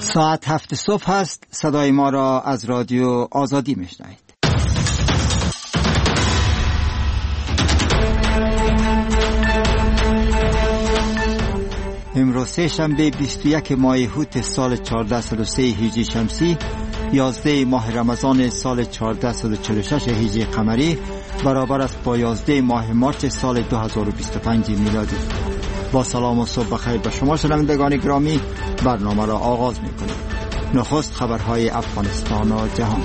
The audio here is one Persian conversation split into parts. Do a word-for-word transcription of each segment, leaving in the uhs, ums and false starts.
ساعت هفت صبح است. صدای ما را از رادیو آزادی میشنوید. امروز سه شنبه بیست و یک ماه هوت سال چهارده صد و سه هجری شمسی، یازده ماه رمضان سال چهارده صد و چهل و شش هجری قمری، برابر است با یازده ماه مارس سال دو هزار و بیست و پنج میلادی. با سلام و صبح بخیر به شما شنوندگان گرامی، برنامه را آغاز می‌کنیم. نخست خبرهای افغانستان و جهان.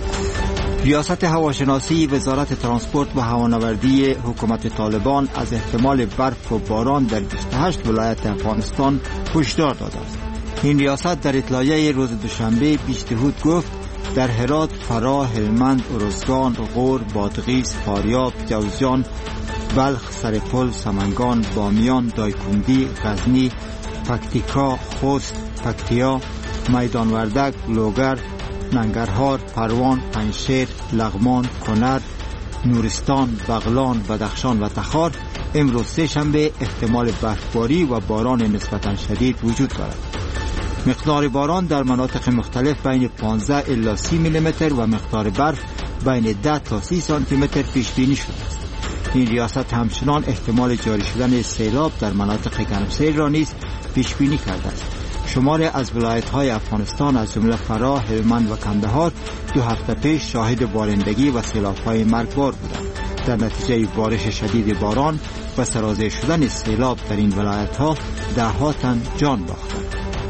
ریاست هواشناسی وزارت ترانسپورت و هوانوردی حکومت طالبان از احتمال برف و باران در بیست و هشت ولایت افغانستان هشدار داده است. این ریاست در اطلاعیه روز دوشنبه بیست هوت گفت در هرات، فراه، هلمند، ارزگان، غور، بادغیس، فاریاب، جوزجان، بلخ، سرپل، سمنگان، بامیان، دایکندی، غزنی، پکتیکا، خوست، پکتیا، میدان وردک، لوگر، ننگرهار، پروان، پنجشیر، لغمان، کنر، نورستان، بغلان، بدخشان و تخار امروز سه شنبه احتمال برفباری و باران نسبتاً شدید وجود دارد. مقدار باران در مناطق مختلف بین پانزده الی سی میلیمتر و مقدار برف بین ده تا سی سانتی متر پیش بینی شده است. این ریاست همچنان احتمال جاری شدن سیلاب در مناطق گرمسیر را نیز پیش بینی کرده است. شماری از ولایت‌های افغانستان از جمله فراه، هلمند و کندهار دو هفته پیش شاهد بارندگی و سیلاب‌های مرگبار بودند. در نتیجه بارش شدید باران و سرازیر شدن سیلاب در این ولایت‌ها ده‌ها تن جان باختند.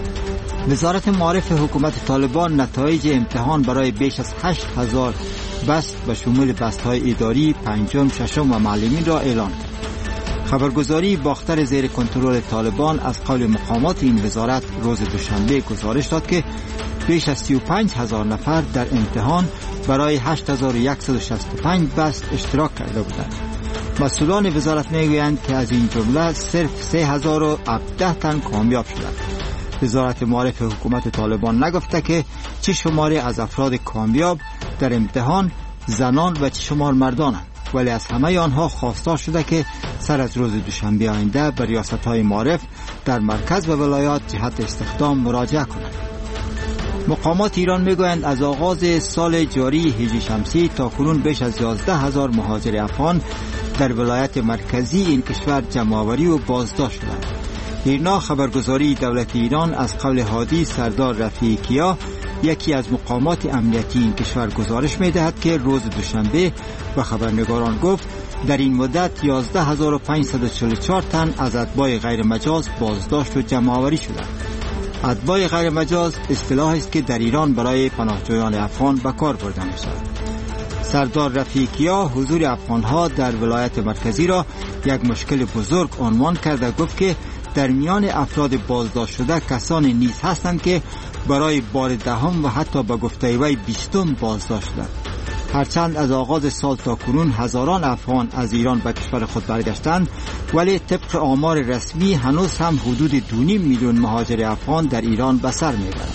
وزارت معارف حکومت طالبان نتایج امتحان برای بیش از هشت هزار بست به شمول بست‌های اداری، پنجم، ششم و معلمین را اعلان کرد. خبرگزاری باختر زیر کنترل طالبان از قول مقامات این وزارت روز دوشنبه گزارش داد که بیش از سی و پنج هزار نفر در امتحان برای هشت هزار و صد و شصت و پنج بست اشتراک کرده بودند. مسئولان وزارت میگویند که از این جمله صرف سه هزار و هفده تن کامیاب شدند. وزارت معارف حکومت طالبان نگفته که چه شماری از افراد کامیاب در امتحان زنان و چه شمار مردانند، ولی از همه آنها خواستار شده که سر از روز دوشنبه آینده به ریاست‌های معارف در مرکز و ولایات جهت استخدام مراجعه کنند. مقامات ایران میگویند از آغاز سال جاری هجری شمسی تا کنون بیش از یازده هزار مهاجر افغان در ولایت مرکزی این کشور جمع‌آوری و بازداشت شدند. ایرنا خبرگزاری دولت ایران از قول هادی سردار رفیعی کیا، یکی از مقامات امنیتی این کشور گزارش می‌دهد که روز دوشنبه و خبرنگاران گفت در این مدت یازده هزار و پانصد و چهل و چهار تن از اتباع غیر مجاز بازداشت و جمع‌آوری شدند. اتباع غیر مجاز اصطلاحی است که در ایران برای پناهجویان افغان به کار برده می‌شود. سردار رفیعی کیا حضور افغان‌ها در ولایت مرکزی را یک مشکل بزرگ عنوان کرده گفت که در میان افراد بازداشت شده کسانی نیز هستند که برای بار دهم و حتی به گفته وی بیستم بازداشت شدند. هرچند از آغاز سال تا کنون هزاران افغان از ایران به کشور خود برگشتند، ولی طبق آمار رسمی هنوز هم حدود دو و نیم میلیون مهاجر افغان در ایران به سر میبرند.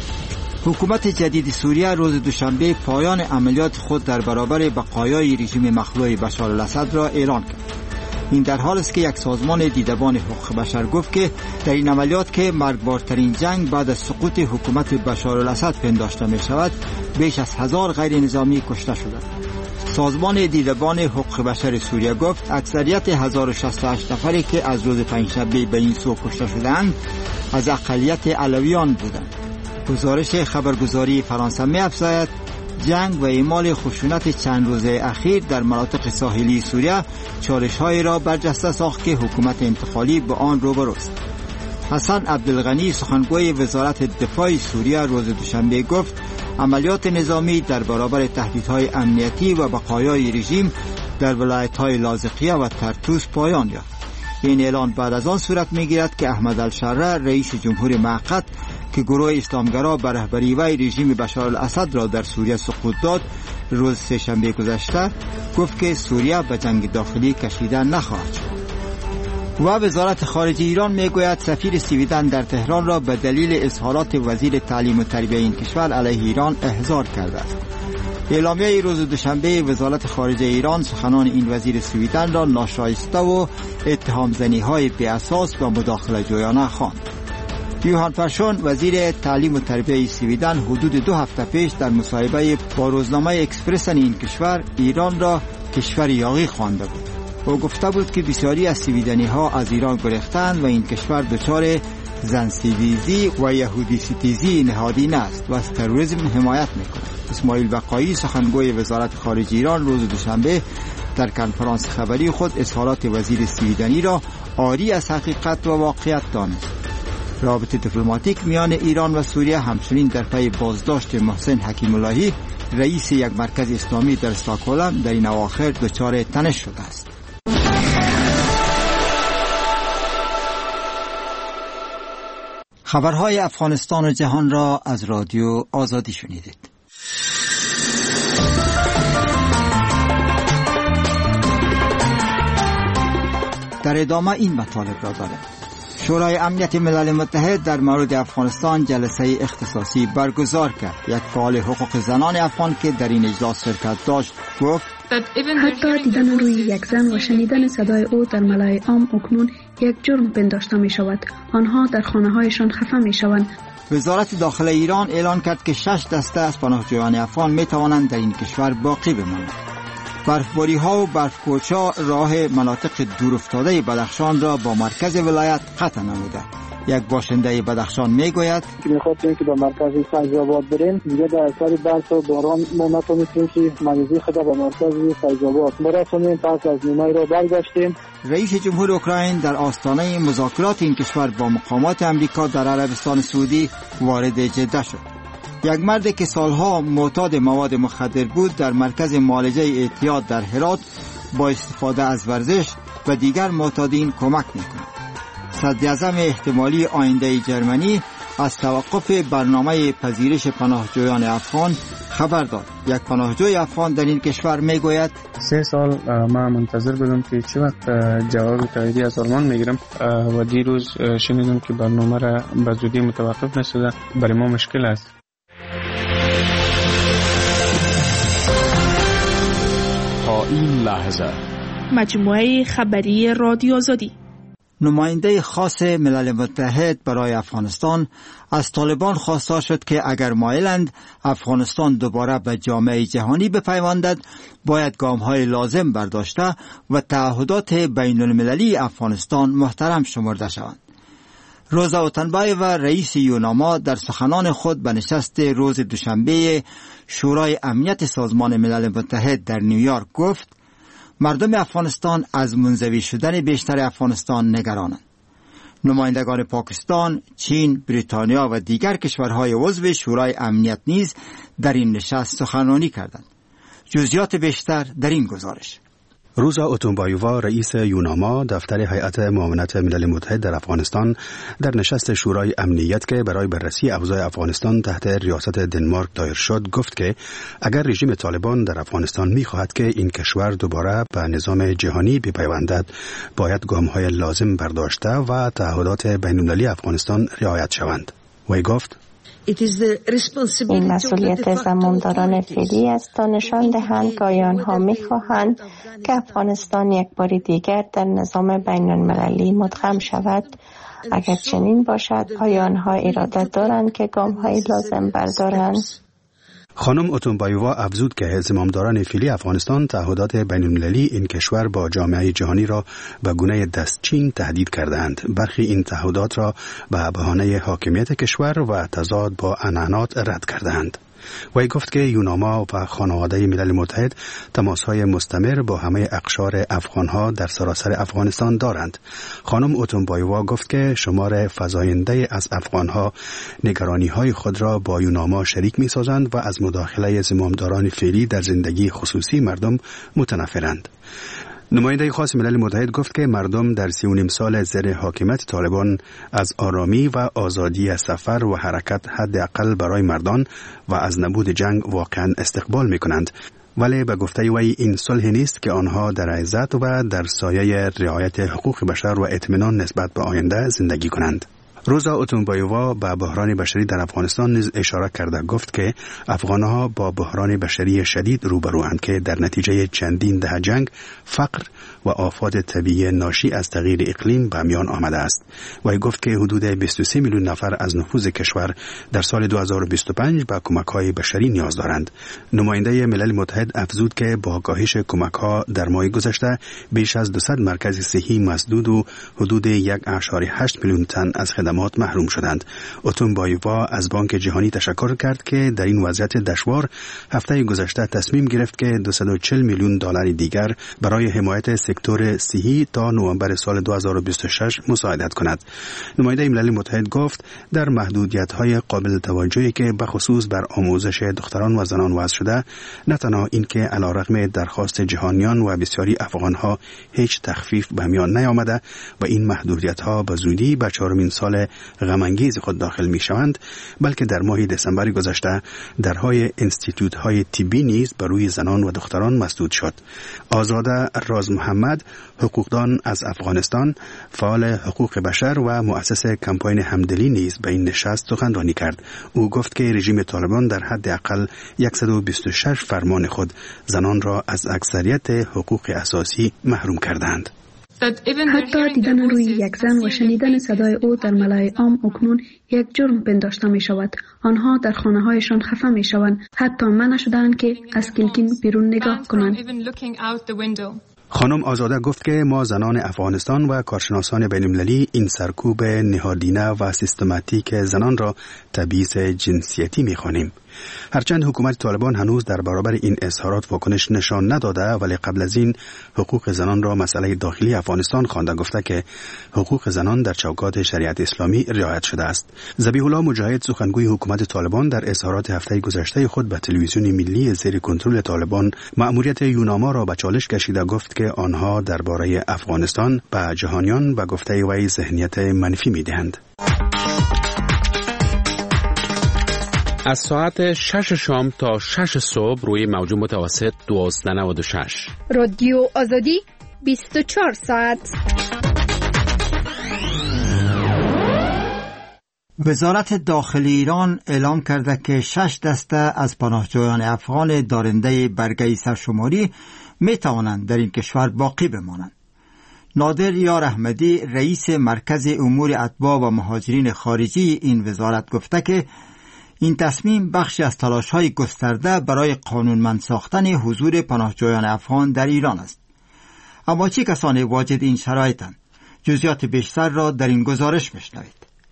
حکومت جدید سوریه روز دوشنبه پایان عملیات خود در برابر بقایای رژیم مخلوع بشار الاسد را اعلان کرد. این در حال است که یک سازمان دیدبان حقوق بشر گفت که در این عملیات که مرگبارترین جنگ بعد از سقوط حکومت بشار الاسد پنداشته می شود، بیش از هزار غیر نظامی کشته شدند. سازمان دیدبان حقوق بشر سوریه گفت اکثریت هزار و شصت و هشت نفری که از روز پنجشنبه به این سو کشته شدند از اقلیت علویان بودند. گزارش خبرگزاری فرانسه می افزاید جنگ و اعمال خشونت چند روزه اخیر در مناطق ساحلی سوریه چالش‌هایی را برجسته ساخت که حکومت انتقالی به آن روبروست. حسن عبدالغنی سخنگوی وزارت دفاع سوریه روز دوشنبه گفت عملیات نظامی در برابر تهدیدهای امنیتی و بقایای رژیم در ولایت‌های لاذقیه و طرطوس پایان یافت. این اعلان بعد از آن صورت می‌گیرد که احمد الشره رئیس جمهور موقت که گروه اسلامگرا به رهبری وی رژیم بشار الاسد را در سوریه سقوط داد، روز سه شنبه گذشته گفت که سوریه به جنگ داخلی کشیده نخواهد شد. و وزارت خارجه ایران میگوید سفیر سویدن در تهران را به دلیل اظهارات وزیر تعلیم و تربیت این کشور علیه ایران احضار کرده است. اعلامیه روز دوشنبه وزارت خارجه ایران سخنان این وزیر سویدن را ناشایسته و اتهام زنی های بی اساس و مداخله جویانه خواند. یوهان پرشون وزیر تعلیم و تربیت سویدن حدود دو هفته پیش در مصاحبه با روزنامه اکسپرس این کشور ایران را کشور یاغی خوانده بود. او گفته بود که بسیاری از سویدنی ها از ایران گریختند و این کشور دچار زن ستیزی و یهودی ستیزی نهادینه است و از تروریسم حمایت میکند. اسماعیل بقایی سخنگوی وزارت خارجه ایران روز دوشنبه در کنفرانس خبری خود اظهارات وزیر سویدنی را عاری از حقیقت و واقعیت دانست. رابطه دیپلماتیک میان ایران و سوریه همچنین در پی بازداشت محسن حکیم اللهی رئیس یک مرکز اسلامی در استکهلم در این اواخر دچار تنش شده است. خبرهای افغانستان و جهان را از رادیو آزادی شنیدید. در ادامه این مطالب را داریم. شورای امنیت ملل متحد در مورد افغانستان جلسه اختصاصی برگزار کرد. یک فعال حقوق زنان افغان که در این اجلاس شرکت داشت گفت حتی دیدن روی یک زن و شنیدن صدای او در ملأ عام اکنون یک جرم پنداشته می شود. آنها در خانه هایشان خفه می شوند. وزارت داخله ایران اعلان کرد که شش دسته از پناهجویان افغان می توانند در این کشور باقی بمانند. برفباری ها و برفکوچا راه مناطق دور افتاده بدخشان را با مرکز ولایت قطع نموده. یک باشنده بدخشان میگوید که میخواستیم که به مرکز فیض‌آباد بریم، دیگه در اثر برف و باران ما نتونستیم که مریضی خود به مرکز فیض‌آباد برسونیم. پس از نیمه را برگشتیم. رئیس جمهور اوکراین در آستانه مذاکرات این کشور با مقامات امریکا در عربستان سعودی وارد جده شد. یک مرد که سالها معتاد مواد مخدر بود در مرکز معالجه اعتیاد در هرات با استفاده از ورزش و دیگر معتادین کمک می‌کند. صدراعظم احتمالی آینده جرمنی از توقف برنامه پذیرش پناهجویان افغان خبر داد. یک پناهجوی افغان در این کشور میگوید سه سال ما منتظر بودم که چه وقت جواب تاییدی از آلمان میگیرم و دیروز شنیدم که برنامه را به زودی متوقف نشده. برای ما مشکل است. تا این لحظه مجموعه خبری رادیو آزادی. نماینده خاص ملل متحد برای افغانستان از طالبان خواستار شد که اگر مایلند افغانستان دوباره به جامعه جهانی بپیوندد باید گام‌های لازم برداشته و تعهدات بین المللی افغانستان محترم شمرده شوند. روزا اوتنبایو رئیس یوناما در سخنان خود به نشست روز دوشنبه شورای امنیت سازمان ملل متحد در نیویورک گفت مردم افغانستان از منزوی شدن بیشتر افغانستان نگرانند. نمایندگان پاکستان، چین، بریتانیا و دیگر کشورهای عضو شورای امنیت نیز در این نشست سخنرانی کردند. جزئیات بیشتر در این گزارش. روزا اوتونبایووا رئیس یوناما دفتر هیئت معاونت ملل متحد در افغانستان در نشست شورای امنیت که برای بررسی اوضاع افغانستان تحت ریاست دنمارک دایر شد گفت که اگر رژیم طالبان در افغانستان می‌خواهد که این کشور دوباره به نظام جهانی بپیوندد باید گام‌های لازم برداشته و تعهدات بین‌المللی افغانستان رعایت شوند. وی گفت این مسئولیت زمانداران فعلی است تا نشان دهند که آنها می‌خواهند که افغانستان یک بار دیگر در نظام بین المللی مدغم شود. اگر چنین باشد آیا آنها اراده دارند که گام‌های لازم بردارند؟ خانم اوتونبایووا افزود که زمامداران فعلی افغانستان تعهدات بین‌المللی این کشور با جامعه جهانی را به گونه دستچین تهدید کردند. برخی این تعهدات را به بهانه حاکمیت کشور و تضاد با عنعنات رد کردند. وی گفت که یوناما و خانواده ملل متحد تماس‌های مستمر با همه اقشار افغان‌ها در سراسر افغانستان دارند. خانم اوتونبایووا گفت که شمار فزاینده از افغان‌ها نگرانی‌های خود را با یوناما شریک می‌سازند و از مداخله زمامداران فعلی در زندگی خصوصی مردم متنفرند. نماینده خاص ملل متحد گفت که مردم در سی و نیم سال زیر حاکمیت طالبان از آرامی و آزادی سفر و حرکت حداقل برای مردان و از نبود جنگ واقعا استقبال می کنند. ولی به گفته وی این صلح نیست که آنها در عزت و در سایه رعایت حقوق بشر و اطمینان نسبت به آینده زندگی کنند. روزا اوتونبایووا به بحران بشری در افغانستان نیز اشاره کرده، گفت که افغانها با بحران بشری شدید روبروند که در نتیجه چندین دهه جنگ، فقر و آفات طبیعی ناشی از تغییر اقلیم به میان آمده است. و گفت که حدود بیست و سه میلیون نفر از نفوذ کشور در سال دو هزار و بیست و پنج به کمک‌های بشری نیاز دارند. نماینده ملل متحد افزود که با کاهش کمک‌ها در ماه گذشته بیش از دویست مرکز صحی مسدود و حدود یک و هشت میلیون تن از خدمات محروم شدند. اوتونبایووا از بانک جهانی تشکر کرد که در این وضعیت دشوار هفته گذشته تصمیم گرفت که دویست و چهل میلیون دلار دیگر برای حمایت سکتور صحی تا نوامبر سال دو هزار و بیست و شش مساعدت کند. نماینده ملل متحد گفت در محدودیت‌های قابل توجهی که بخصوص بر آموزش دختران و زنان وضع شده، نه تنها این که علیرغم درخواست جهانیان و بسیاری افغان‌ها هیچ تخفیف به میان نیامده و این محدودیت‌ها به زودی به چهارمین سال غم‌انگیز خود داخل می‌شوند، بلکه در ماه دسامبر گذشته درهای انستیتوت‌های طبی نیز بر روی زنان و دختران مسدود شد. آزاده راز محمد، حقوقدان از افغانستان، فعال حقوق بشر و مؤسس کمپاین همدلی نیز به این نشست سخنرانی کرد. او گفت که رژیم طالبان در حد اقل صد و بیست و شش فرمان خود زنان را از اکثریت حقوق اساسی محروم کردند. حتی دیدن روی یک زن و شنیدن صدای او در ملای عام اکنون یک جرم پنداشته می شود. آنها در خانه هایشان خفه می شوند. حتی منع شدند که از کلکین بیرون نگاه کنند. خانم آزاده گفت که ما زنان افغانستان و کارشناسان بین‌المللی این سرکوب نهادینه و سیستماتیک زنان را تبعیض جنسیتی می‌خوانیم. هرچند حکومت طالبان هنوز در برابر این اظهارات واکنش نشان نداده، ولی قبل از این حقوق زنان را مسئله داخلی افغانستان خوانده، گفته که حقوق زنان در چوکات شریعت اسلامی رعایت شده است. ذبیح الله مجاهد، سخنگوی حکومت طالبان، در اظهارات هفته گذشته خود به تلویزیون ملی زیر کنترل طالبان مأموریت یوناما را به چالش کشیده، گفت که آنها درباره افغانستان به جهانیان به گفته وی ذهنیت منفی می‌دهند. از ساعت شش شام تا شش صبح روی موج متوسط دوازده و نود و شش. رادیو آزادی بیست و چهار ساعت. وزارت داخلی ایران اعلام کرده که شش دسته از پناهجویان افغان دارنده برگه سرشماری می توانند در این کشور باقی بمانند. نادر یار احمدی، رئیس مرکز امور اتباع و مهاجرین خارجی این وزارت، گفته که این تصمیم بخشی از تلاش‌های گسترده برای قانونمند ساختن حضور پناهجویان افغان در ایران است. اما چه کسانی واجد این شرایطند؟ جزئیات بیشتر را در این گزارش بشنوید.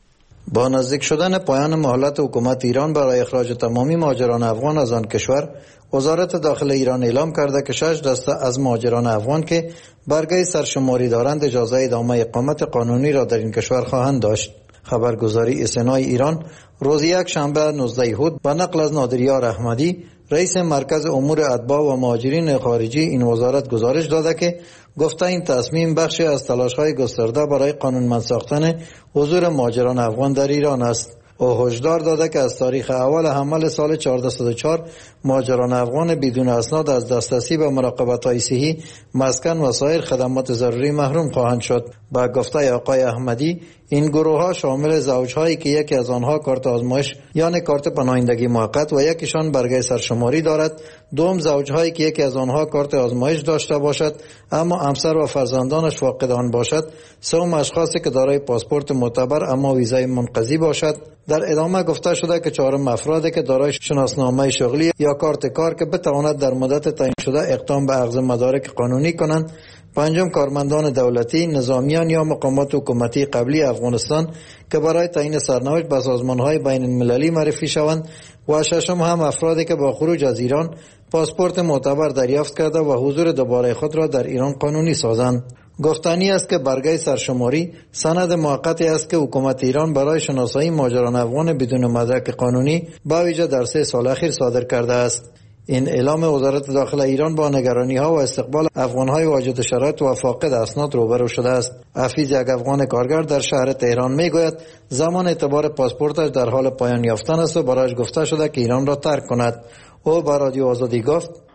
با نزدیک شدن پایان مهلت حکومت ایران برای اخراج تمامی مهاجران افغان از آن کشور، وزارت داخل ایران اعلام کرده که شش دسته از مهاجران افغان که برگه سرشماری دارند اجازه ادامه اقامت قانونی را در این کشور خواهند داشت. خبرگزاری اسنای ایران روز یک شنبه نوزده اود با نقل از نادریار احمدی، رئیس مرکز امور اتباع و مهاجرین خارجی این وزارت گزارش داده که گفته این تصمیم بخشی از تلاش‌های گسترده برای قانونمند ساختن حضور مهاجران افغان در ایران است. او هشدار داده که از تاریخ اول حمل سال چهارصد و چهار مهاجران افغان بدون اسناد از دسترسی به مراقبت‌های صحی، مسکن و سایر خدمات ضروری محروم خواهند شد. با گفته آقای احمدی، این گروه‌ها شامل زوج‌هایی که یکی از آنها کارت آزمایش یعنی کارت پناهندگی موقت و یکیشان برگه سرشماری دارد، دوم زوج‌هایی که یکی از آنها کارت آزمایش داشته باشد اما همسر و فرزندانش فاقد آن باشد، سوم اشخاصی که دارای پاسپورت معتبر اما ویزای منقضی باشد. در ادامه گفته شده که چهارم افرادی که دارای شناسنامه شغلی یا کارت کار که بتواند در مدت تعیین شده اقدام به اخذ مدارک قانونی کنند، پنجم کارمندان دولتی، نظامیان یا مقامات حکومتی قبلی افغانستان که برای تعیین سرنوشت به سازمان‌های بین المللی معرفی شوند، و ششم هم افرادی که با خروج از ایران پاسپورت معتبر دریافت کرده و حضور دوباره خود را در ایران قانونی سازند. گفتنی است که برگه سرشماری سند موقتی است که حکومت ایران برای شناسایی مهاجران افغان بدون مدرک قانونی با ویژه در سه سال اخیر صادر کرده است. این اعلام وزارت داخل ایران با نگرانی ها و استقبال افغان های واجد شرایط و فاقد اسناد روبرو شده است. حفیظ، یک افغان کارگر در شهر تهران، میگوید زمان اعتبار پاسپورتش در حال پایان یافتن است و برایش گفته شده که ایران را ترک کند. او با رادیو آزادی گفت: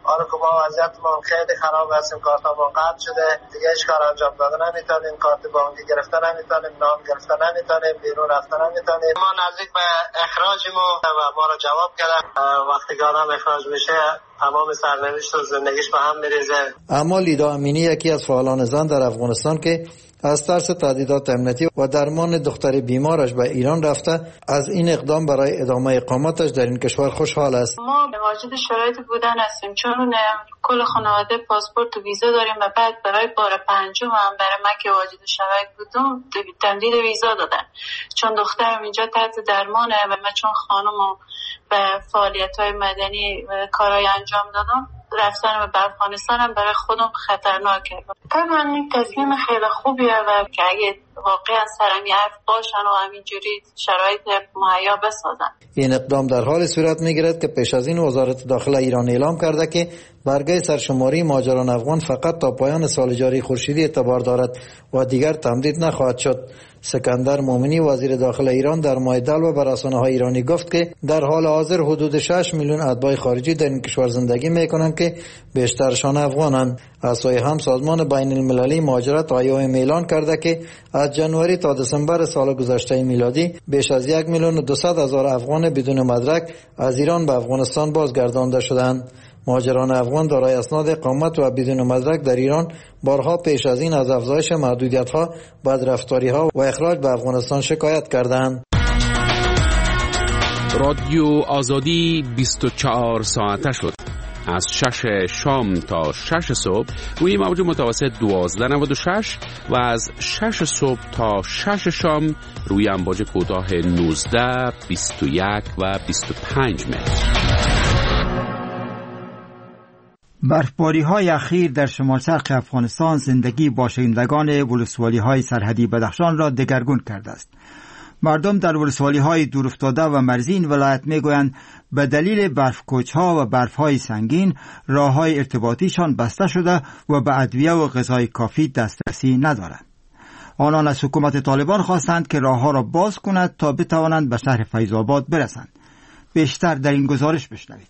حالا که ما وضعیتمون خیلی خراب هستیم، کارتمون قطع شده، دیگه هیچ کار انجام دادن نمیتونیم، کارت بانکی گرفتن نمیتونیم، نام گرفتن نمیتونیم، بیرون رفتن نمیتونیم. ما نزدیک به اخراجیم و ما رو جواب کردن وقتی که آدم اخراج میشه تمام سرنوشت و زندگیش به هم میریزه. اما لیدا امینی یکی از فعالان زن در افغانستان که از ترس تهدیدات امنیتی و درمان دختر بیمارش به ایران رفته از این اقدام برای ادامه اقامتش در این کشور خوشحال است. ما واجد شرایط بودن هستیم چون کل خانواده پاسپورت و ویزا داریم و بعد برای بار پنجم هم برای من که واجد شرایط بودم تمدید ویزا دادن چون دخترم اینجا تحت درمانه و من چون خانم به فعالیت‌های مدنی کارهای انجام دادم رفتن به افغانستان هم برای خودم خطرناکه. طبعا این تصمیم خیلی خوبیه و که اگه واقعا سرمی حرف باشن و همینجوری شرایط مهیا بسازن. این اقدام در حال صورت میگیرد که پیش از این وزارت داخله ایران اعلام کرده که برگه سرشماری مهاجران افغان فقط تا پایان سال جاری خورشیدی اعتبار دارد و دیگر تمدید نخواهد شد. سکندر مومنی وزیر داخله ایران در ماه دلو به رسانه‌های ایرانی گفت که در حال حاضر حدود شش میلیون اتباع خارجی در این کشور زندگی میکنند که بیشترشان افغانند. از سوی هم سازمان بین المللی مهاجرت آی او ام اعلان کرده که از جنوری تا دسامبر سال گذشته میلادی بیش از یک میلیون و دویست هزار افغان بدون مدرک از ایران به افغانستان بازگردانده شدند. مهاجران افغان دارای اسناد اقامت و بدون مدرک در ایران بارها پیش از این از افزایش محدودیت‌ها، بدرفتاری‌ها و اخراج به افغانستان شکایت کردند. رادیو آزادی بیست و چهار ساعته شد. از شش شام تا شش صبح روی موج متوسط دوازده نود و شش و از شش صبح تا شش شام روی امواج کوتاه نوزده، بیست و یک و بیست و پنج متر. برفباری های اخیر در شمال شرق افغانستان زندگی باشندگان ولسوالی های سرحدی بدخشان را دگرگون کرده است. مردم در ولسوالی های دورافتاده و مرزی ولایت می گویند به دلیل برفکوچ ها و برف های سنگین راه های ارتباطیشان بسته شده و به ادویه و غذای کافی دسترسی ندارند. آنان از حکومت طالبان خواستند که راه ها را باز کند تا بتوانند به شهر فیض آباد برسند. بیشتر در این گزارش بشنوید.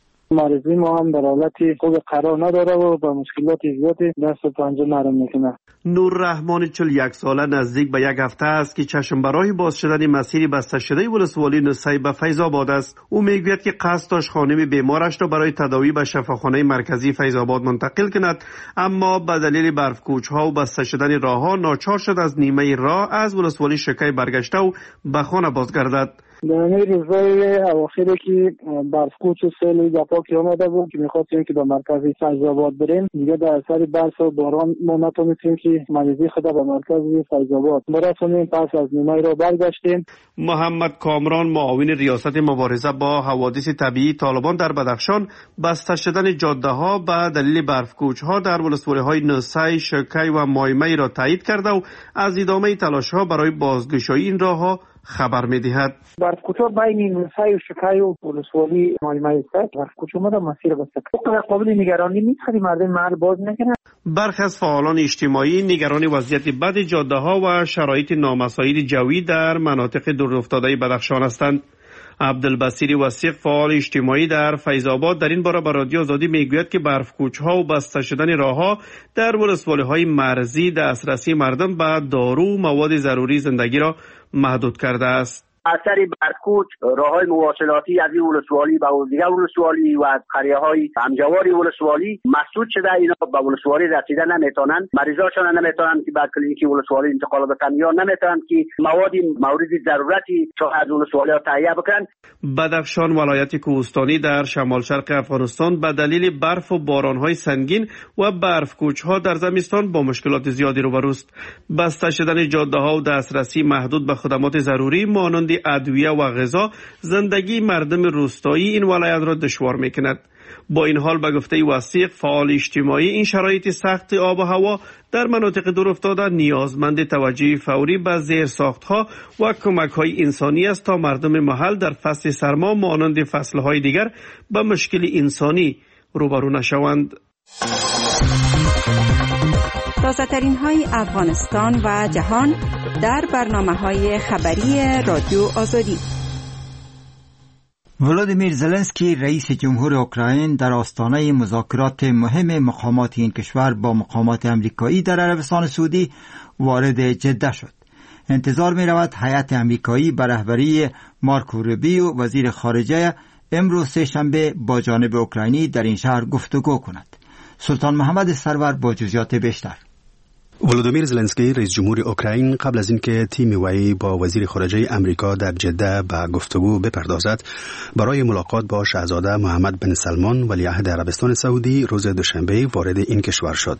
مریضی ما هم در حالتی خوب قرار نداره و با مشکلات زیادی دست و پنجه نرم میکنه. نور رحمان چهل و یک ساله نزدیک به یک هفته است که چشم برای باز شدن مسیر بسته شده ولسوالی نسای به فیض آباد است. او میگوید که قصد داشت خانم بیمارش را برای تداوی به شفاخانه مرکزی فیض آباد منتقل کند، اما به دلیل برف کوچ ها و بسته شدن راه ها ناچار شد از نیمه راه از ولسوالی شکی برگشته و به خانه بازگردد. در این روزهای اواخری که برفکوچ و سیل گپا که آمده بود که میخواستیم که به مرکزی فیض آباد بریم، دیگه در اثر برف و باران ما نتونستیم که مریضی خود به مرکزی فیض آباد برسونیم. پس از نیمه را برگشتیم. محمد کامران معاون ریاست مبارزه با حوادث طبیعی طالبان در بدخشان بسته شدن جاده ها به دلیل برفکوچ ها در ولسوالی های نسای، شکی و مایمه را تایید کرده و از ادامه تلاش ها برای بازگشایی این راه ها خبر می‌دهد. برفکوچ‌ها بین نسای و شکای و ولسوالی مایمه است. برفکوچ ما را مسیر بسته کرد. قابل نگرانی نیست که مردم محل باز نکنند. برخی از فعالان اجتماعی نگران وضعیت بد جاده‌ها و شرایط نامساعد جوی در مناطق دورافتاده بدخشان هستند. عبدالبصیر وثیق فعال اجتماعی در فیض آباد در این باره به رادیو آزادی میگوید که برفکوچ‌ها و بسته شدن راه‌ها در ولسوالی‌های مرزی دسترسی مردم به دارو و مواد ضروری زندگی را محدود کرده است. اثر برفکوچ راههای مواصلاتی از این ولسوالی به دیگر ولسوالی و از قریه‌های همجوار ولسوالی مسدود شده. اینا به ولسوالی رسیدن نمیتونن، مریضاشون نمیتونن که به کلینیک ولسوالی انتقال بکنن یا نمیتونن که مواد مورد ضرورتی چون از ولسوالی ها تهیه بکنن. بدخشان ولایت کوهستانی در شمال شرق افغانستان به دلیل برف و بارانهای سنگین و برفکوچ‌ها در زمستان با مشکلات زیادی روبروست. بسته شدن جاده‌ها و دسترسی محدود به خدمات ضروری مانند ادویه و غذا زندگی مردم روستایی این ولایت را دشوار میکند. با این حال به گفته وثیق فعال اجتماعی این شرایط سخت آب و هوا در مناطق دورافتاده نیازمند توجه فوری به زیرساخت‌ها و کمک‌های انسانی است تا مردم محل در فصل سرما مانند فصل‌های دیگر به مشکل انسانی روبرو نشوند. تازه‌ترین های افغانستان و جهان در برنامه‌های خبری رادیو آزادی. ولادیمیر زلنسکی رئیس جمهور اوکراین در آستانه مذاکرات مهم مقامات این کشور با مقامات امریکایی در عربستان سعودی وارد جده شد. انتظار می رود هیئت امریکایی به رهبری مارکو روبیو وزیر خارجه امروز سه‌شنبه با جانب اوکراینی در این شهر گفتگو کند. سلطان محمد سرور با جزئیات بیشتر. ولادیمیر زلنسکی رئیس جمهور اوکراین قبل از اینکه تیم وی با وزیر خارجه امریکا در جده به گفتگو بپردازد برای ملاقات با شاهزاده محمد بن سلمان ولیعهد عربستان سعودی روز دوشنبه وارد این کشور شد.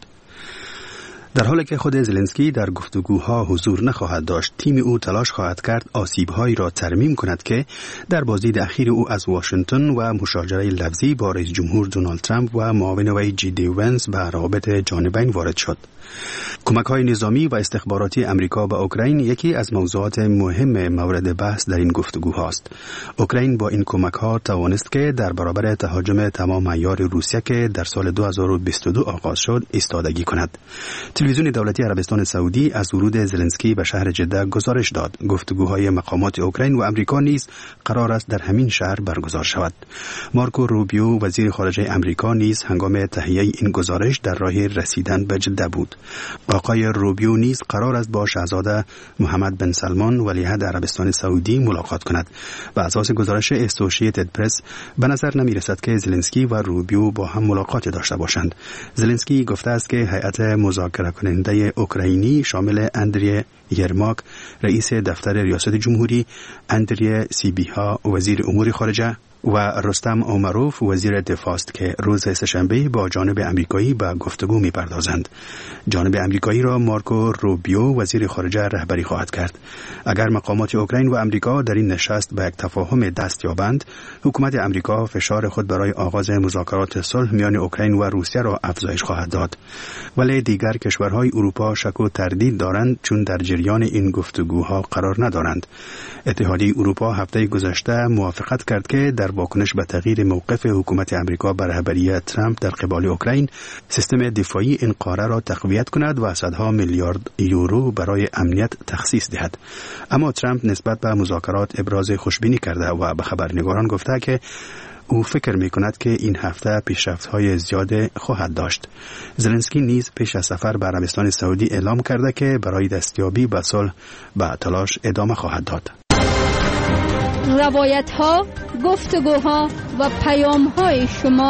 در حالی که خود زلنسکی در گفتگوها حضور نخواهد داشت، تیم او تلاش خواهد کرد آسیب‌هایی را ترمیم کند که در بازدید اخیر او از واشنگتن و مشاجره لفظی با رئیس جمهور دونالد ترامپ و معاون وی جی دی ونس به روابط جانبین وارد شد. کمک‌های نظامی و استخباراتی امریکا به اوکراین یکی از موضوعات مهم مورد بحث در این گفتگوهاست. اوکراین با این کمک‌ها توانست که در برابر تهاجم تمام عیار روسیه که در سال دو هزار و بیست و دو آغاز شد ایستادگی کند. تلویزیون دولتی عربستان سعودی از ورود زلنسکی به شهر جده گزارش داد. گفتگوهای مقامات اوکراین و امریکا نیز قرار است در همین شهر برگزار شود. مارکو روبیو وزیر خارجه امریکا نیز هنگام تهیه این گزارش در راه رسیدن به جده بود. آقای روبیو نیز قرار است با شاهزاده محمد بن سلمان ولیعهد عربستان سعودی ملاقات کند. بر اساس گزارش اسوسییتد پرس به نظر نمی رسد که زلنسکی و روبیو با هم ملاقات داشته باشند. زلنسکی گفته است که هیئت مذاکره کننده اوکراینی شامل اندری یرماک رئیس دفتر ریاست جمهوری، اندری سیبیها وزیر امور خارجه و رستم اومروف وزیر دفاع است که روز سه‌شنبه با جانب امریکایی به گفتگو می‌پردازند. جانب امریکایی را مارکو روبیو وزیر خارجه رهبری خواهد کرد. اگر مقامات اوکراین و امریکا در این نشست به یک تفاهم دست یابند، حکومت امریکا فشار خود برای آغاز مذاکرات صلح میان اوکراین و روسیه را افزایش خواهد داد. ولی دیگر کشورهای اروپا شک و تردید دارند چون در جریان این گفتگوها قرار ندارند. اتحادیه اروپا هفته گذشته موافقت کرد که در واکنش به تغییر موقف حکومت امریکا بر رهبری ترامپ در قبال اوکراین سیستم دفاعی این قاره را تقویت کند و صدها میلیارد یورو برای امنیت تخصیص دهد. اما ترامپ نسبت به مذاکرات ابراز خوشبینی کرده و به خبرنگاران گفته که او فکر می کند که این هفته پیشرفت‌های زیاد خواهد داشت. زلنسکی نیز پیش از سفر به عربستان سعودی اعلام کرده که برای دستیابی به صلح به تلاش ادامه خواهد داد. روایت ها، گفتگوها و پیام های شما.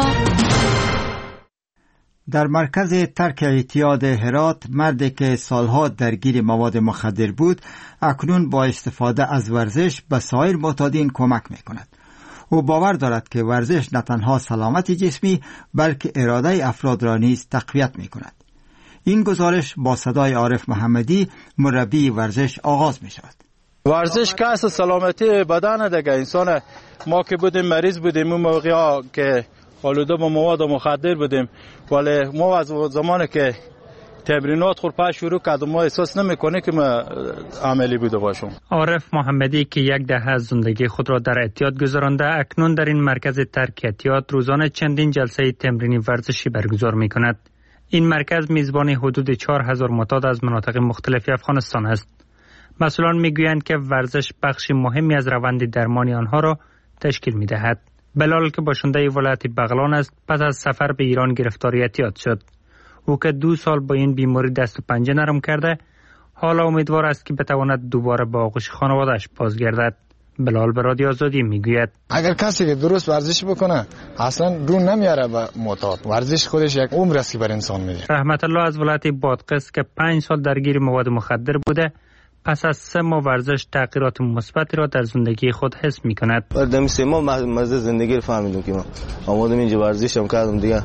در مرکز ترک اعتیاد هرات، مردی که سالها درگیر مواد مخدر بود اکنون با استفاده از ورزش به سایر معتادین کمک می کند. او باور دارد که ورزش نه تنها سلامت جسمی بلکه اراده افراد را نیز تقویت می کند. این گزارش با صدای عارف محمدی مربی ورزش آغاز می شود. ورزش که اصل سلامتی بدن دیگه. انسان ما که بودیم مریض بودیم اون موقع ها که آلوده با مواد مخدر بودیم، ولی ما از زمانی که تمرینات خورپا شروع کردم ما احساس نمیکنه که ما عملی بوده باشم. عارف محمدی که یک دهه از زندگی خود را در اعتیاد گذرانده اکنون در این مرکز ترک اعتیاد روزانه چندین جلسه تمرینی ورزشی برگزار می کند. این مرکز میزبان حدود چهار هزار معتاد از مناطق مختلف افغانستان است. مسئولان میگویند که ورزش بخشی مهمی از روند درمانی آنها را تشکیل میدهد. بلال که باشنده ولایت بغلان است پس از سفر به ایران گرفتار اعتیاد شد. او که دو سال با این بیماری دست و پنجه نرم کرده، حالا امیدوار است که بتواند دوباره به آغوش خانواده‌اش بازگردد. بلال به رادیو آزادی میگوید اگر کسی که درست ورزش بکنه اصلا رو نمیاره به معتاد. ورزش خودش یک عمر است که بر انسان میده. رحمت الله از ولایت بادغیس که پنج سال درگیر مواد مخدر بوده، پس از سه ماه ورزش تغییرات مثبتی را در زندگی خود حس می کند. بعد سه ماه مزه زندگی رو فهمیدم که من آمادم اینجا ورزشم کردم دیگه.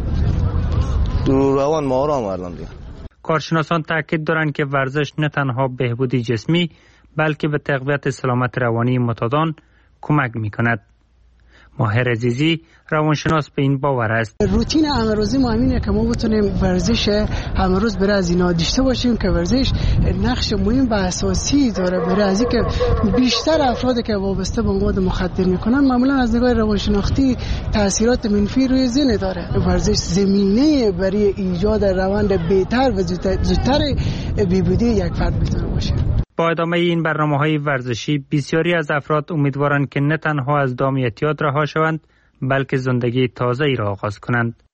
دور روان ما را آوردم دیگه. کارشناسان تاکید دارند که ورزش نه تنها بهبودی جسمی بلکه به تقویت سلامت روانی معتادان کمک می کند. ماهر عزیزی روانشناس به این باور است. روتین امروزی ما همینه که ما بتونیم ورزش همه روز برای از اینا داشته باشیم که ورزش نقش مهم و اساسی داره برای از اینکه بیشتر افرادی که وابسته به مواد مخدر میکنن معمولا از نگاه روانشناختی تاثیرات منفی روی ذهن داره. ورزش زمینه برای ایجاد روند بهتر و زودتر بهبودی یک فرد میتونه باشه. با ادامه این برنامه‌های ورزشی بسیاری از افراد امیدوارند که نه تنها از دام اعتیاد رها شوند بلکه زندگی تازه‌ای را آغاز کنند.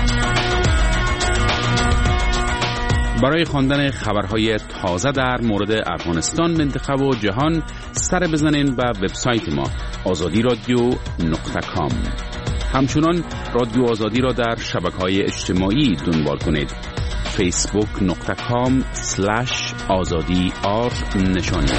برای خواندن خبرهای تازه در مورد افغانستان، منطقه و جهان سر بزنین به وبسایت ما آزادی رادیو نقطه کام. همچنان رادیو آزادی را در شبکه‌های اجتماعی دنبال کنید. فیسبوک نقطه کام سلش آزادی آر نشانی.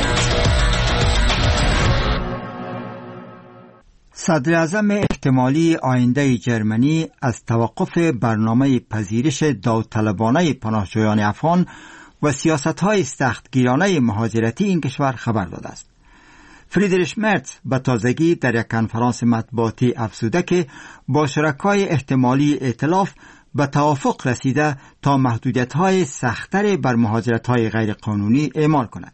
صدر اعظم احتمالی آینده جرمنی از توقف برنامه پذیرش داوطلبانه پناهجویان افغان و سیاست‌های سختگیرانه مهاجرتی این کشور خبر داده است. فریدریش مرتز به تازگی در یک کنفرانس مطبوعاتی افزوده که با شرکای احتمالی ائتلاف به توافق رسیده تا محدودیت‌های سخت‌تر بر مهاجرت‌های غیرقانونی اعمال کند.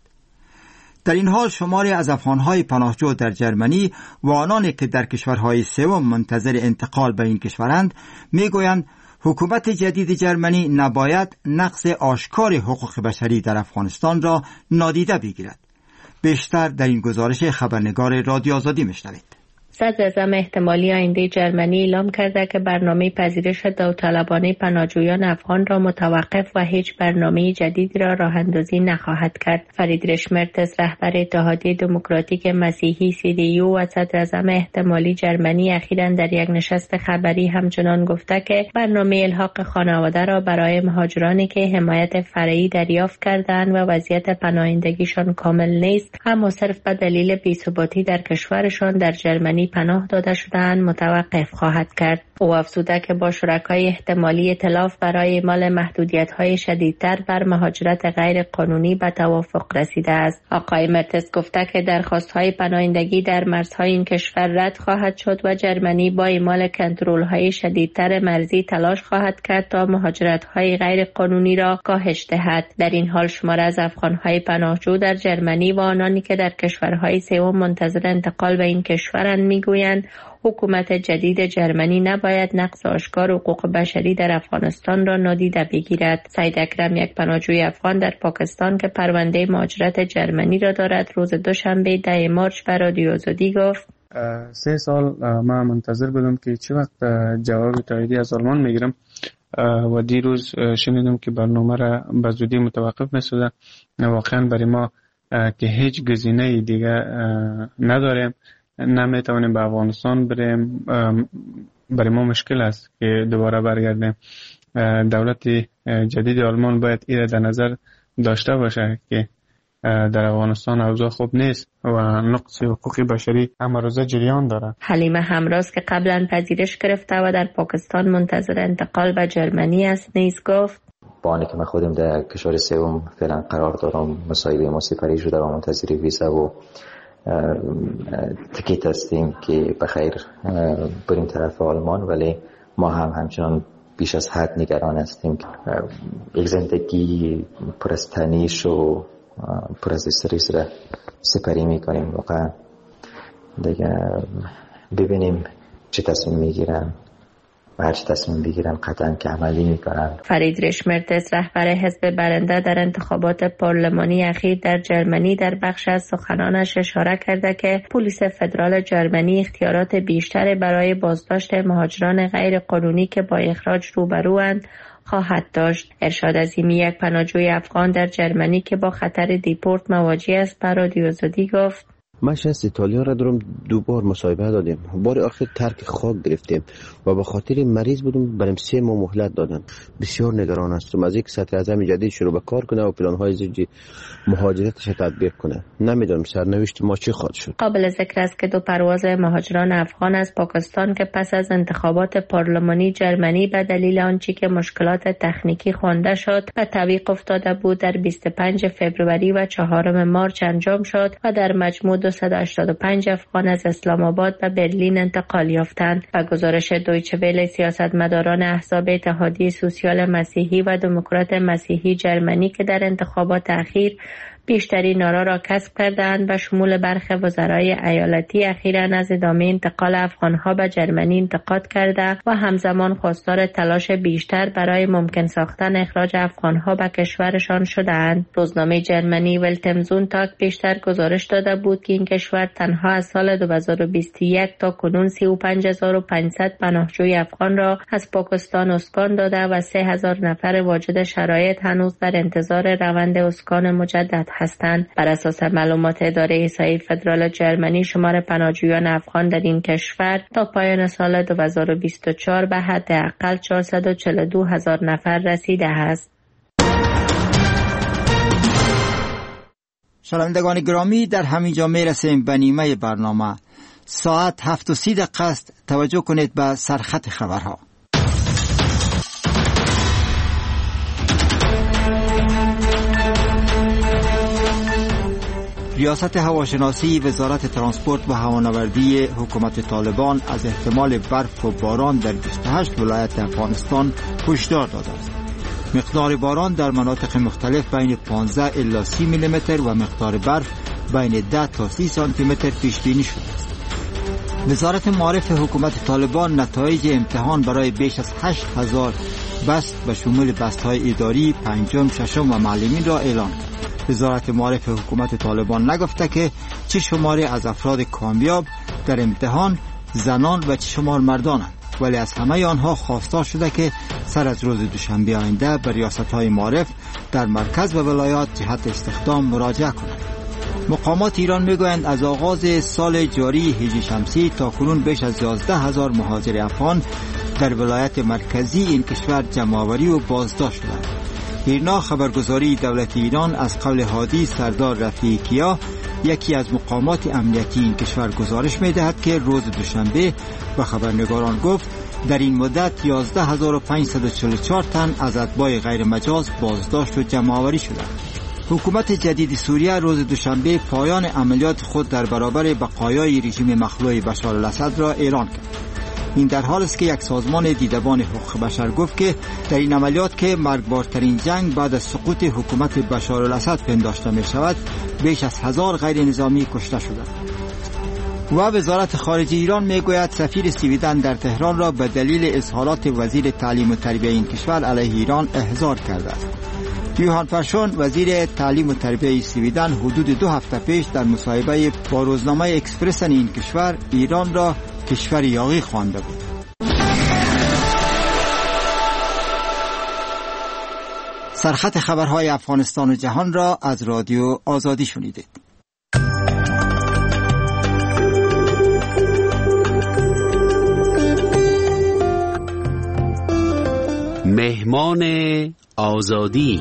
در این حال شماری از افغان‌های پناهجو در جرمنی و آنانی که در کشورهای سوم منتظر انتقال به این کشورند می‌گویند حکومت جدید جرمنی نباید نقض آشکار حقوق بشری در افغانستان را نادیده بگیرد. بیشتر در این گزارش خبرنگار رادیو آزادی میشنوید. صدر اعظم احتمالی آینده جرمنی اعلام کرده که برنامه پذیرش داوطلبانه پناهجویان افغان را متوقف و هیچ برنامه جدیدی را راه اندازی نخواهد کرد. فریدریش مرتز رهبر اتحادیه دموکراتیک مسیحی سی دی یو و صدر اعظم احتمالی جرمنی اخیراً در یک نشست خبری همچنان گفته که برنامه الحاق خانواده را برای مهاجرانی که حمایت فرعی دریافت کردند و وضعیت پناهندگیشان کامل نیست اما صرف به دلیل بی‌ثباتی در کشورشان در جرمنی پناه داده شدند متوقف خواهد کرد. او افزوده که با شرکای احتمالی ائتلاف برای اعمال محدودیت‌های شدیدتر بر مهاجرت غیر قانونی به توافق رسیده است. آقای مرتز گفته که درخواست‌های پناهندگی در مرزهای این کشور رد خواهد شد و جرمنی با اعمال کنترل‌های شدیدتر مرزی تلاش خواهد کرد تا مهاجرت‌های غیر قانونی را کاهش دهد. در این حال شمار از افغان‌های پناهجو در جرمنی و آنانی که در کشورهای سوم منتظر انتقال به این کشورند میگویند حکومت جدید جرمنی نباید نقض آشکار حقوق بشری در افغانستان را نادیده بگیرد. سید اکرم، یک پناهجوی افغان در پاکستان که پرونده مهاجرت جرمنی را دارد، روز دوشنبه ده مارچ به رادیو آزادی گفت سه سال من منتظر بودم که چه وقت جواب تاییدی از آلمان میگیرم و دیروز شنیدم که برنامه را به زودی متوقف نشده. واقعا برای ما که هیچ گزینه دیگه نداریم، نمیتونیم به افغانستان بریم، برای ما مشکل است که دوباره برگردیم. دولت جدید آلمان باید این در نظر داشته باشه که در افغانستان اوضاع خوب نیست و نقص حقوق بشری همه روزه جریان داره. حلیمه همراز که قبلا پذیرش گرفته و در پاکستان منتظر انتقال به جرمنی است نیز گفت با آنکه من خودم در کشور سوم فعلا قرار دارم، مصاحبه ما سپری شده و منتظر ویزا و تکیت هستیم که بخیر بریم طرف آلمان، ولی ما هم همچنان بیش از حد نگران هستیم. یک زندگی پر از تنش و پر از استرس را سپری میکنیم. واقعا دیگه ببینیم چه تصمیم میگیرن و هر چه تصمیم بگیرن قطعا که عملی میکنن. فریدریش مرتز رهبر حزب برنده در انتخابات پارلمانی اخیر در جرمنی در بخش از سخنانش اشاره کرده که پلیس فدرال جرمنی اختیارات بیشتر برای بازداشت مهاجران غیر قانونی که با اخراج روبروند خواهد داشت. ارشاد عظیمی، یک پناهجوی افغان در جرمنی که با خطر دیپورت مواجه است، به رادیو آزادی گفت ما شخص ایتالیا را دارم دو بار مصاحبه دادیم، بار آخر ترک خاک گرفتیم و به خاطر مریض بودم برام سه ماه مهلت دادن. بسیار نگران هستم از اینکه صدر اعظم جدید شروع به کار کنه و پلان‌های زیادی مهاجرتش تطبیق کنه. نمیدونم سرنوشت ما چی خواهد شد. قابل ذکر است که دو پرواز مهاجران افغان از پاکستان که پس از انتخابات پارلمانی جرمنی به دلیل آنچه که مشکلات تکنیکی خوانده شد به تعویق افتاده بود در بیست و پنج فوریه و چهارم مارچ انجام شد و در مجموع دویست و هشتاد و پنج افغان از اسلام آباد به برلین انتقال یافتند. و گزارش دویچه وله، سیاستمداران احزاب اتحادیه سوسیال مسیحی و دموکرات مسیحی جرمنی که در انتخابات اخیر بیشترین آرا را کسب کردند و شمول برخی وزرای ایالتی اخیراً از ادامه انتقال افغانها به جرمنی انتقاد کرده و همزمان خواستار تلاش بیشتر برای ممکن ساختن اخراج افغانها به کشورشان شدند. روزنامه جرمنی ولتمزونتاگ بیشتر گزارش داده بود که این کشور تنها از سال دو هزار و بیست و یک تا کنون سی و پنج هزار و پانصد پناهجوی افغان را از پاکستان اسکان داده و سه هزار نفر واجد شرایط هنوز در انتظار روند اسکان مجدد هستند. بر اساس معلومات اداره احصایی فدرال جرمنی شمار پناهجویان افغان در این کشور تا پایان سال دو هزار و بیست و چهار به حداقل چهارصد و چهل و دو هزار نفر رسیده است. شنوندگان گرامی، در همین جا میرسیم به نیمه برنامه. ساعت هفت و سی دقیقه است. توجه کنید به سرخط خبرها. ریاست هواشناسی وزارت ترانسپورت و هوانوردی حکومت طالبان از احتمال برف و باران در بیست و هشت ولایت افغانستان هشدار داده است. مقدار باران در مناطق مختلف بین پانزده الی سی میلی متر و مقدار برف بین ده تا سی سانتی متر پیش بینی شده است. وزارت معارف حکومت طالبان نتایج امتحان برای بیش از هشت هزار بست به شمول بست‌های اداری، پنجم، ششم و معلمین را اعلان کرد. وزارت معارف حکومت طالبان نگفته که چه شماری از افراد کامیاب در امتحان زنان و چه شمار مردانند، ولی از همه آنها خواستار شده که سر از روز دوشنبه آینده به ریاست‌های معارف در مرکز و ولایات جهت استخدام مراجعه کنند. مقامات ایران میگویند از آغاز سال جاری هجری شمسی تا کنون بیش از یازده هزار مهاجر افغان در ولایت مرکزی این کشور جمع‌آوری و بازداشت شدند. ایرنا خبرگزاری دولت ایران از قول هادی سردار رفیعی کیا، یکی از مقامات امنیتی این کشور، گزارش می‌دهد که روز دوشنبه به خبرنگاران گفت در این مدت یازده هزار و پانصد و چهل و چهار تن از اتباع غیر مجاز بازداشت و جمع‌آوری شدند. حکومت جدید سوریه روز دوشنبه پایان عملیات خود در برابر بقایای رژیم مخلوع بشار الاسد را اعلان کرد. این در حال است که یک سازمان دیدبان حقوق بشر گفت که در این عملیات که مرگبارترین جنگ بعد از سقوط حکومت بشار الاسد پنداشته می شود، بیش از هزار غیر نظامی کشته شدند. و وزارت خارجه ایران می گوید سفیر سویدن در تهران را به دلیل اظهارات وزیر تعلیم و تربیت این کشور علیه ایران احضار کرده است. یوهان پرشون وزیر تعلیم و تربیت سویدن حدود دو هفته پیش در مصاحبه با روزنامه اکسپرسن این کشور ایران را کشور یاغی خوانده بود. سرخط خبرهای افغانستان و جهان را از رادیو آزادی شنیدید. مهمان آزادی.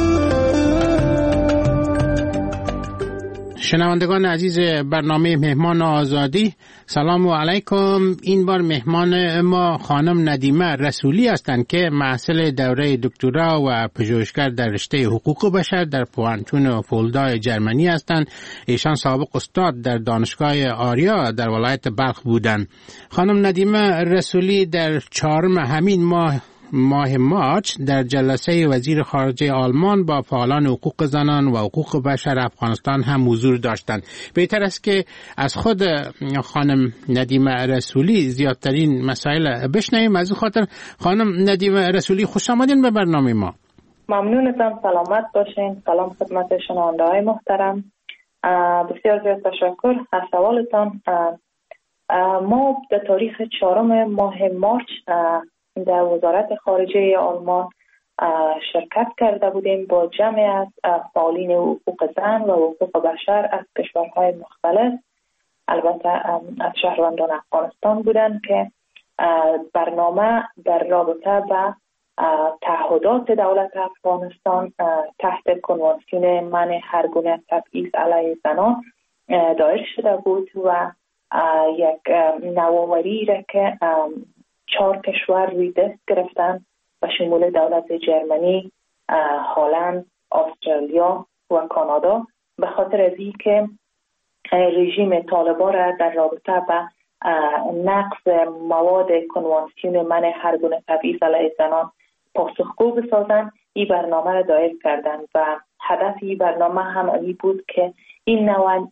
شنوندگان عزیز برنامه مهمان آزادی، سلام علیکم. این بار مهمان ما خانم ندیمه رسولی هستند که محصل دوره دکترا و پژوهشگر در رشته حقوق بشر در پوهنتون فولدا جرمنی هستند. ایشان سابق استاد در دانشگاه آریا در ولایت بلخ بودند. خانم ندیمه رسولی در چهارم همین ماه ماه مارچ در جلسه وزیر خارجه آلمان با فعالان حقوق زنان و حقوق بشر افغانستان هم حضور داشتند. بهتر است که از خود خانم ندیمه رسولی زیادترین مسائل بشنویم. از این خاطر خانم ندیمه رسولی خوش آمدین به برنامه ما. ممنونتم، سلامت باشین. سلام خدمت شنونده‌های محترم. بسیار زیاد تشکر از سوالتان. ما در تاریخ چهارم ماه مارچ در وزارت خارجه آلمان شرکت کرده بودیم با جمعی از فعالین حقوق زن و حقوق بشر از کشورهای مختلف، البته از شهروندان افغانستان بودند که برنامه در رابطه با تعهدات دولت افغانستان تحت کنوانسیون منع هر گونه تبعیض علیه زنان دایر شده بود و یک نوآوری را که چهار کشور روی دست گرفتن و شمول دولت جرمنی، هلند، استرالیا و کانادا، به خاطر از اینکه رژیم طالبان را در رابطه با نقض مواد کنوانسیون منع هر گونه تبعیض علیه زنان پاسخگو بسازند، این برنامه را دایر کردند و هدف این برنامه هم این بود که این نوع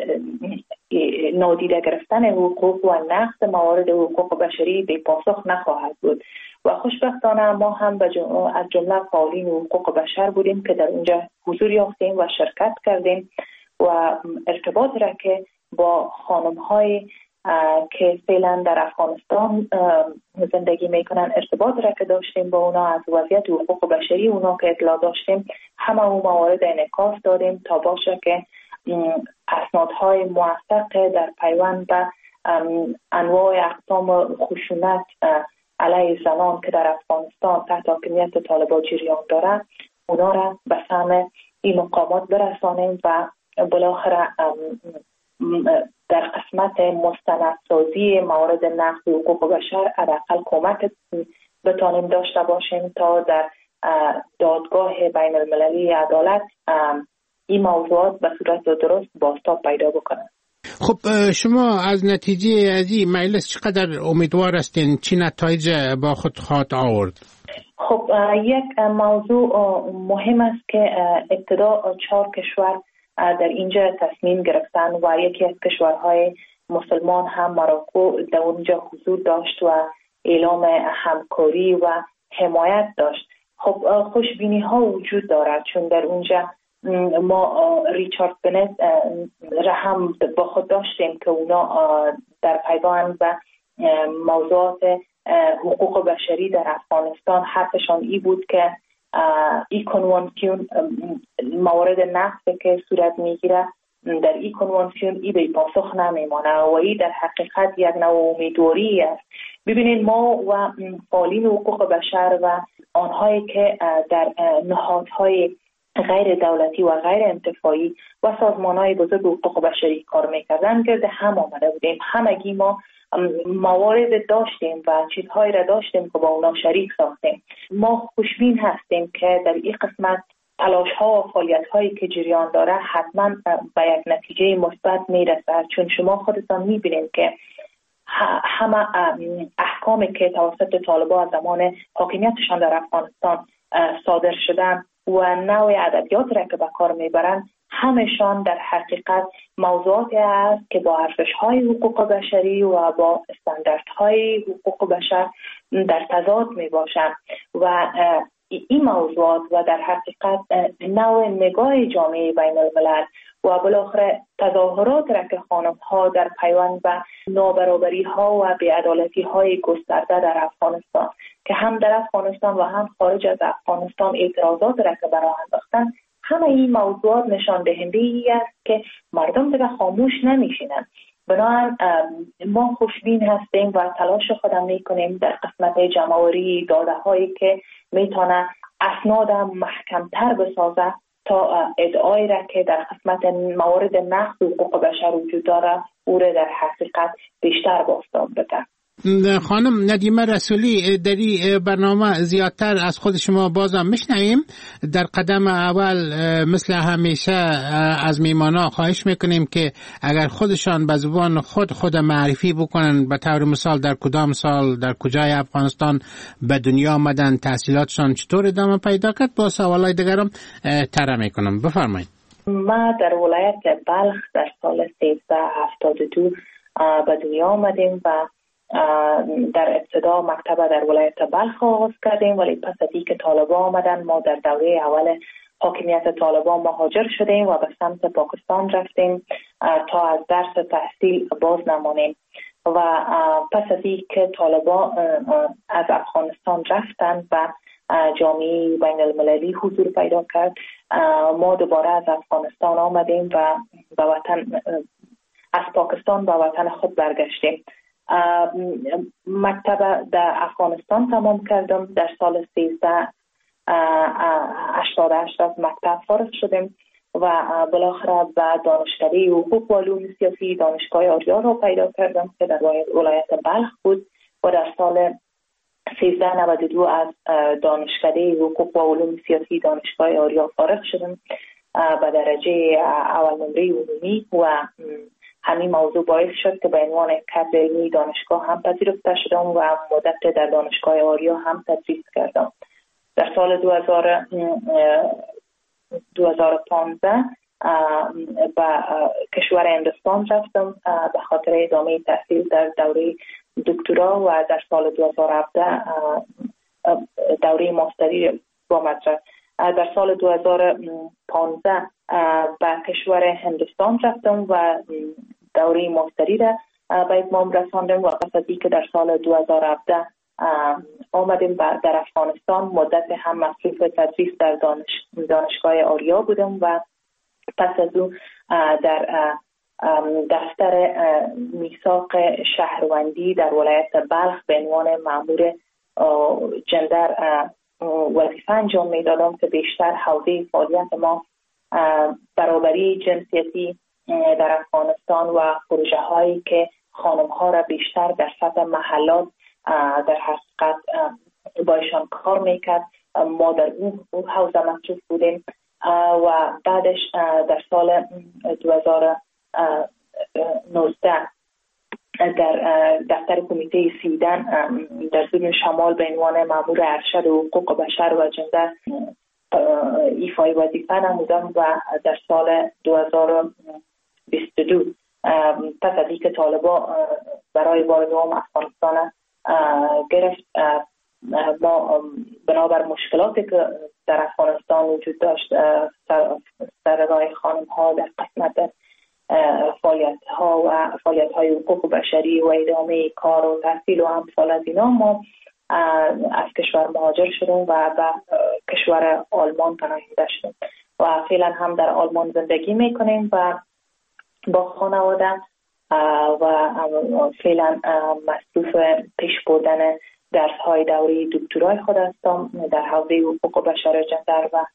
نادیده گرفتن حقوق و نقض موارد حقوق بشری بی پاسخ نخواهد بود و خوشبختانه ما هم از جمله فعالین حقوق بشر بودیم که در اونجا حضور یافتیم و شرکت کردیم و ارتباط را که با خانم‌های که فعلا در افغانستان زندگی میکنن ارتباط را که داشتیم با اونا، از وضعیت حقوق بشری اونا که اطلاع داشتیم، همه اون موارد انعکاس دادیم تا باشه که اسنادهای موثق در پیوند به انواع اقسام خشونت علیه زنان که در افغانستان تحت حاکمیت طالبان جریان داره اونا را به سهم این مقامات برسانیم و بالاخره در قسمت مستندسازی موارد نقض حقوق بشر حداقل کمک بتانیم داشته باشیم تا در دادگاه بین المللی عدالت این موضوعات به صورت درست بازتاب پیدا بکنند. خب شما از نتیجه از این مجلس چقدر امیدوار هستین؟ چی نتایج با خود خواهد آورد؟ خب یک موضوع مهم است که ابتدا چهار کشور در اینجا تصمیم گرفتن و یکی از کشورهای مسلمان هم مراکو در اونجا حضور داشت و اعلام همکاری و حمایت داشت. خب خوشبینی ها وجود دارد چون در اونجا ما ریچارد بنت را هم با خود داشتیم که اونا در پیوند و موضوعات حقوق بشری در افغانستان حرفشان ای بود که ای کنوانسیون موارد نقض که صورت میگیره در ای کنوانسیون ای به پاسخ نمیمانه و ای در حقیقت یک نوع امیدواری است. ببینید ما و فعالین حقوق بشر و آنهایی که در نهادهای غیر دولتی و غیر انتفاعی و سازمانهای بزرگ حقوق بشری کار میکردن گرد هم آمده بودیم. همگی ما موارد داشتیم و چیزهایی را داشتیم که با اونا شریک ساختیم. ما خوشبین هستیم که در این قسمت تلاش ها و فعالیت هایی که جریان داره حتما به یک نتیجه مثبت میرسه، چون شما خودتان میبینید که همه احکامی که توسط طالبان زمان حاکمیتشان در افغانستان صادر شدن و نوع ادبیات را که به کار میبرند همشان در حقیقت موضوعاتی است که با ارزش‌های حقوق بشری و با استانداردهای حقوق بشر در تضاد میباشند و این موضوعات و در حقیقت نوع نگاه جامعه بین الملل و بالاخره تظاهرات را که خانم‌ها در پیوند و نابرابری‌ها و بی‌عدالتی‌های گسترده در افغانستان که هم در افغانستان و هم خارج از افغانستان اعتراضات را که برآورده انداختن، همه این موضوعات نشان دهنده ای است که مردم دیگه خاموش نمیشینند. بنابراین ما خوشبین هستیم و تلاش خودم میکنیم در قسمت جمع‌آوری داده هایی که میتونه اسناد محکمتر بسازه تا ادعایی را که در قسمت موارد نقض حقوق بشر وجود داره او را در حقیقت بیشتر بازتاب بده. خانم ندیمه رسولی، در این برنامه زیادتر از خود شما بازم میشنویم. در قدم اول مثل همیشه از میمانا خواهش میکنیم که اگر خودشان به زبان خود خود معرفی بکنن، به طور مثال در کدام سال در کجای افغانستان به دنیا آمدن، تحصیلاتشان چطور ادامه پیدا کرد، با سوالای دیگرم طرح میکنم. بفرمایید. ما در ولایت بلخ در سال سیزده هفتاد و دو به دنیا آمدیم و در ابتدا مکتب در ولایت بلخ آغاز کردیم، ولی پس از اینکه طالبان آمدن ما در دوره اول حاکمیت طالبان مهاجر شدیم و به سمت پاکستان رفتیم تا از درس تحصیل باز نمانیم و پس از اینکه طالبان از افغانستان رفتن و جامعه بین المللی حضور پیدا کرد، ما دوباره از افغانستان آمدیم و به وطن از پاکستان به وطن خود برگشتیم. مکتب در افغانستان تمام کردم. در سال سیزده هشتاد و هشت از مکتب فارغ شدیم و بالاخره به دانشکده حقوق و علوم سیاسی دانشگاه آریا را پیدا کردم که در ولایت بلخ بود و در سال سیزده نود و دو از دانشکده حقوق و علوم سیاسی دانشگاه آریا فارغ شدم به درجه اول نمره عمومی و همین موضوع باعث شد که به عنوان کادر علمی دانشگاه هم پذیرفته شدم و مدت در دانشگاه آریا هم تدریس کردم. در سال دو هزار و پانزده به کشور هندوستان رفتم به خاطر ادامه تحصیل در دوره دکترا و در سال دو هزار و هفده دوره ماستری با مدرک. در سال دو هزار و پانزده به کشور هندوستان رفتم و دوره ماستری را به اتمام رساندم و پس از اینکه در سال دو هزار و هفده آمدیم در افغانستان مدت هم مصروف تدریس در دانش دانشگاه آریا بودم و پس از او در دفتر میثاق شهروندی در ولایت بلخ به عنوان مأمور جندر وظیفه انجام میدادم که بیشتر حوزه فعالیت ما برابری جنسیتی در افغانستان و پروژه هایی که خانم ها را بیشتر در سطح محلات در حقیقت بایشان کار میکرد. ما در اون حوزه مصروف بودیم و بعدش در سال دو هزار و نوزده در دفتر کمیته سیدن در زون شمال به عنوان مأمور ارشد حقوق بشر و جندر ایفای وظیفه نمودم و در سال دو هزار و بیست و دو پس از اینکه طالبان برای وارد افغانستان گرفت ما بنابر مشکلاتی که در افغانستان وجود داشت سرگاه خانم ها در قسمت فعالیت ها و فعالیت های حقوق بشری و ادامه کار و تحصیل و امثال از اینا ما از کشور مهاجر شدیم و به کشور آلمان پناهنده شدیم و فعلا هم در آلمان زندگی میکنیم و با خانواده و فعلا مصروف پیش بردن درس های دوره دکترای خود هستم در حوزه حقوق بشر جندر و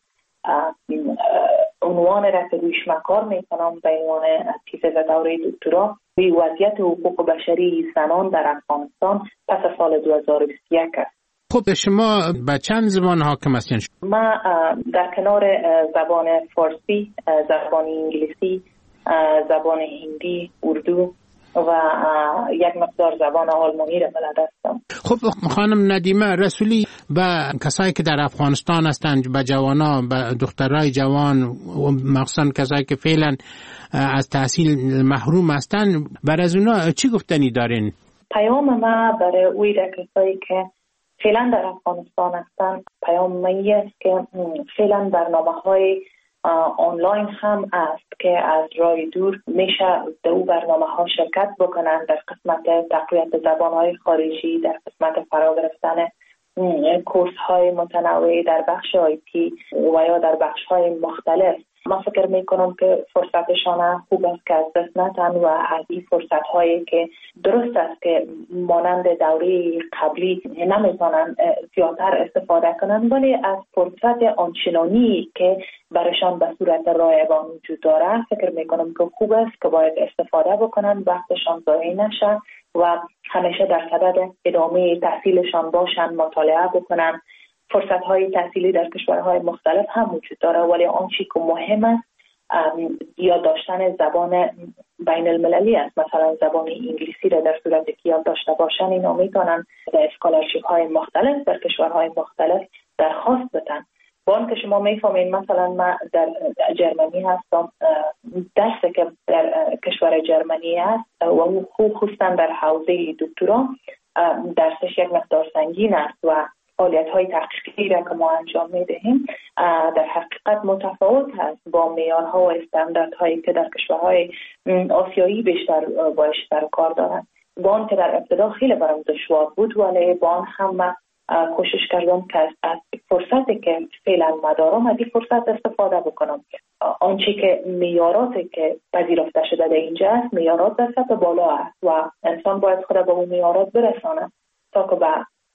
عنوان را که رویش کار میکنم به عنوان تیزه دوره دکترا روی وضعیت حقوق بشری زنان در افغانستان پس از سال دو هزار و بیست و یک است. خب شما به چند زبان حاکم هستین؟ ما در کنار زبان فارسی، زبان انگلیسی، زبان هندی، اردو و یک مقدار زبان آلمانی را بلد هستم. خب خانم ندیمه رسولی به کسایی که در افغانستان هستند، به جوانا، به دخترای جوان و مخصوصا کسایی که فعلا از تحصیل محروم هستند، برای از اونا چی گفتنی دارین؟ پیام ما برای اوی را کسایی که فعلا در افغانستان هستند پیام مایی است که فعلا برنامه های آنلاین هم است که از راه دور میشه در او برنامه ها شرکت بکنن در قسمت تقویت زبان های خارجی، در قسمت فرا گرفتن کورس های متنوع در بخش آیتی و یا در بخش های مختلف. من فکر میکنم که فرصتشان خوب است که از دست ندن و از این فرصت هایی که درست است که مانند دوره قبلی نمیتونن زیادتر استفاده کنن، ولی از فرصت آنچنانی که برشان به صورت رایگان وجود داره فکر میکنم که خوب است که باید استفاده بکنن، وقتشان ضایع نشه و همیشه در صدد ادامه تحصیلشان باشن، مطالعه بکنن. فرصت های تحصیلی در کشورهای مختلف هم وجود داره، ولی آنچه که مهم است یاد داشتن زبان بین المللی است. مثلا زبان انگلیسی را در صورتی که یاد داشته باشن اینا میتونن در اسکالرشیپ های مختلف در کشورهای مختلف درخواست بدن. با آن که شما میفهمین مثلا من در جرمنی هستم، درسی که در کشور جرمنی است و خصوصا در حوزه دکترا درسش یک مقدار سنگین است و فعالیت های تحقیقی را که ما انجام میدهیم در حقیقت متفاوت هست با معیارها و استاندارد هایی که در کشورهای آسیایی بیشتر باش سر کار دارند. با آن که در ابتدا خیلی برام دشوار بود، ولی با آن هم کوشش کردم که از فرصتی که فعلا مدارم از این فرصت استفاده بکنم. آنچه که معیاراتی که پذیرفته شده در اینجا است معیارات در سطح بالا است و انسان باید خود به اون معیارات برسانه تا که به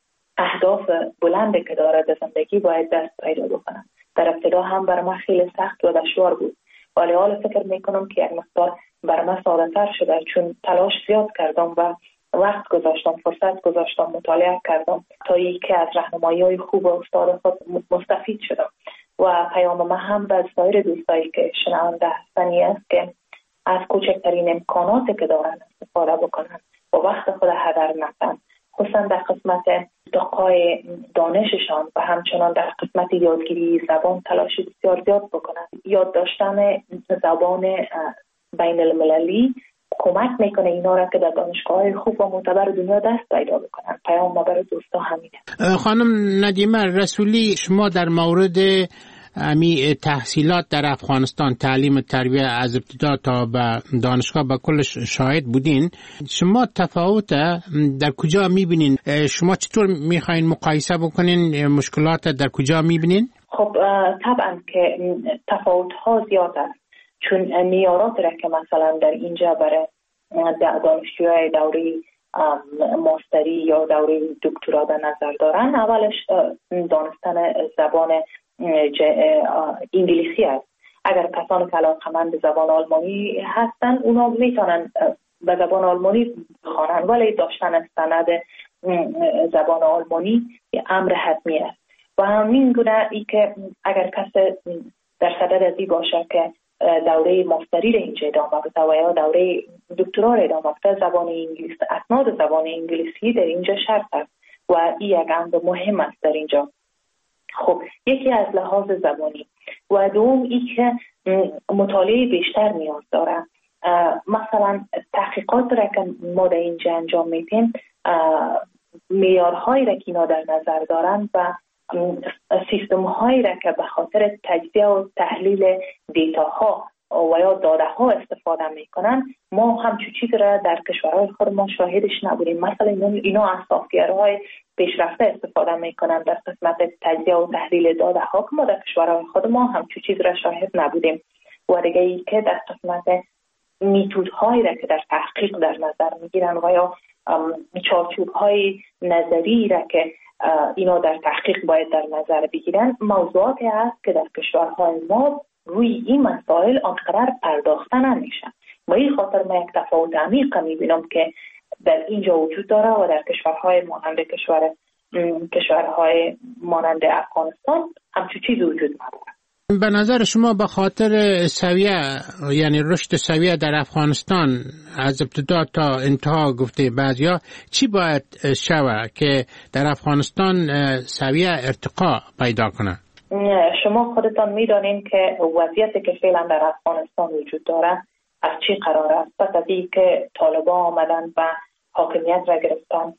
اهداف بلندی که داره در زندگی باید دست پیدا بکنه. در ابتدا هم بر من خیلی سخت و دشوار بود، ولی حالا فکر میکنم که یک مقدار بر من ساده تر شده چون تلاش زیاد کردم و وقت گذاشتم، فرصت گذاشتم، مطالعه کردم تا اینکه از راهنمایی های خوب و استاد خود مستفید شدم. و پیام من هم به سایر دوستایی که شنونده هستنی است که از کوچکترین امکاناتی که دارن استفاده بکنن و وقت خود هدر ندن، خصوصا در قسمت ارتقای دانششان و همچنان در قسمت یادگیری زبان تلاش بسیار زیاد بکنند. یاد داشتن زبان بین المللی کمک میکنه اینا را که در دانشگاه‌های خوب و معتبر دنیا دست پیدا بکنن. پیام ما برای دوستا همینه. خانم ندیمه رسولی، شما در مورد امی تحصیلات در افغانستان، تعلیم تربیت از ابتدا تا به دانشگاه به کلش شاهد بودین. شما تفاوت در کجا میبینین؟ شما چطور میخواین مقایسه بکنین؟ مشکلات در کجا میبینین؟ خب طبعا که تفاوت ها زیاد است، چون معیارات را که مثلا در اینجا برای دانشجوهای دوره ماستری یا دوره دکترا در نظر دارن، اولش دانستن زبان انگلیسی است. اگر کسانی که علاقه‌مند به زبان آلمانی هستن اونا میتونن به زبان آلمانی بخوانن، ولی داشتن سند زبان آلمانی امر حتمی است. و همین گونه ای که اگر کسی در صدد ازی باشه که دوره ماستری را اینجا ادامه بده و یا دوره دکترا را ادامه بده، زبان انگلیسی، اسناد زبان انگلیسی در اینجا شرط است و این یک امر مهم است در اینجا. خب یکی از لحاظ زبانی و دوم ای که مطالعه بیشتر نیاز داره. مثلا تحقیقات را که ما در اینجا انجام میدیم، معیارهایی را که اینا در نظر دارن و سیستم هایی را که به خاطر تجزیه و تحلیل دیتاها و یا داده ها استفاده میکنن، ما همچون چیز را در کشورهای خود ما شاهدش نبودیم. مثلا اینا از سافتورهای پیشرفته استفاده میکنن در قسمت تجزیه و تحلیل داده ها که ما در کشورهای خود ما همچون چیز را شاهد نبودیم. و دیگه ای که در قسمت میتود هایی را که در تحقیق در نظر میگیرن و یا چارچوب های نظری را که اینا در تحقیق باید در نظر بگیرن، موضوعاتی است که در کشورهای ما روی این مسائل آنقدر پرداخته نمیشن. و این خاطر من یک تفاوت عمیق میبینم که در اینجا وجود داره و در کشورهای مانند کشور کشورهای مانند افغانستان همچون چیزی وجود نداره. به نظر شما به خاطر سویه، یعنی رشد سویه در افغانستان از ابتدا تا انتها گفته بعضیا، چی باید شود که در افغانستان سویه ارتقا پیدا کنه؟ شما خودتان میدانین که وضعیتی که فعلا در افغانستان وجود داره از چی قرار است. پس از این که طالبان آمدن و حاکمیت را گرفتن،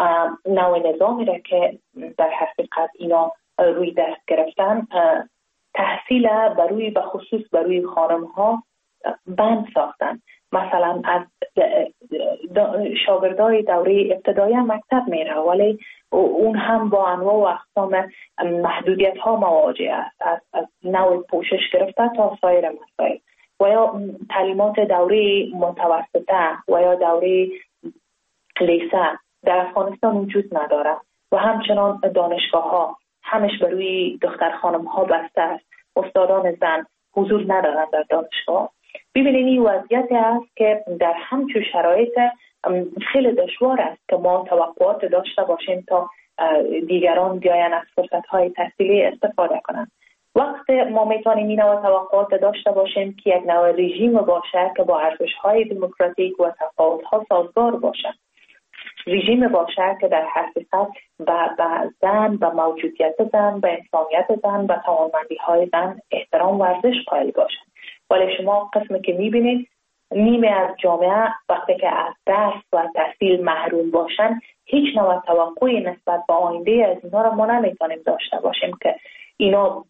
نوع نظامی را که در حقیقت اینا روی دست گرفتن، تحصیل بروی به خصوص بروی خانم ها بند ساختن. مثلا از شاگردای دوره ابتدایی مکتب میره ولی اون هم با انواع و اقسام محدودیت ها مواجه است، از, از نوع پوشش گرفته تا سایر مسائل. و یا تعلیمات دوره متوسطه و یا دوره لیسه در افغانستان وجود نداره و همچنان دانشگاه ها همش بروی دختر خانم ها بسته است. استادان زن حضور ندارند در دانشگاه. ببینید این وضعیت است که در همچون شرایط خیلی دشوار است که ما توقعات داشته باشیم تا دیگران بیاین از فرصت های تحصیلی استفاده کنند. وقت ما میتونیم این نوع توقعات داشته باشیم که یک نوع رژیم باشه که با ارزش های دموکراتیک و تفاوت ها سازگار باشه. رژیم باشه که در حقیقت به زن، به موجودیت زن، به انسانیت زن، به توانمندی های زن احترام ورزش قائل باشن. ولی شما قسمی که میبینید نیمه از جامعه وقتی که از درس و تحصیل محروم باشن، هیچ نوع توقعی نسبت به آینده از اینا را ما نمیتونیم داشته باشیم که اینا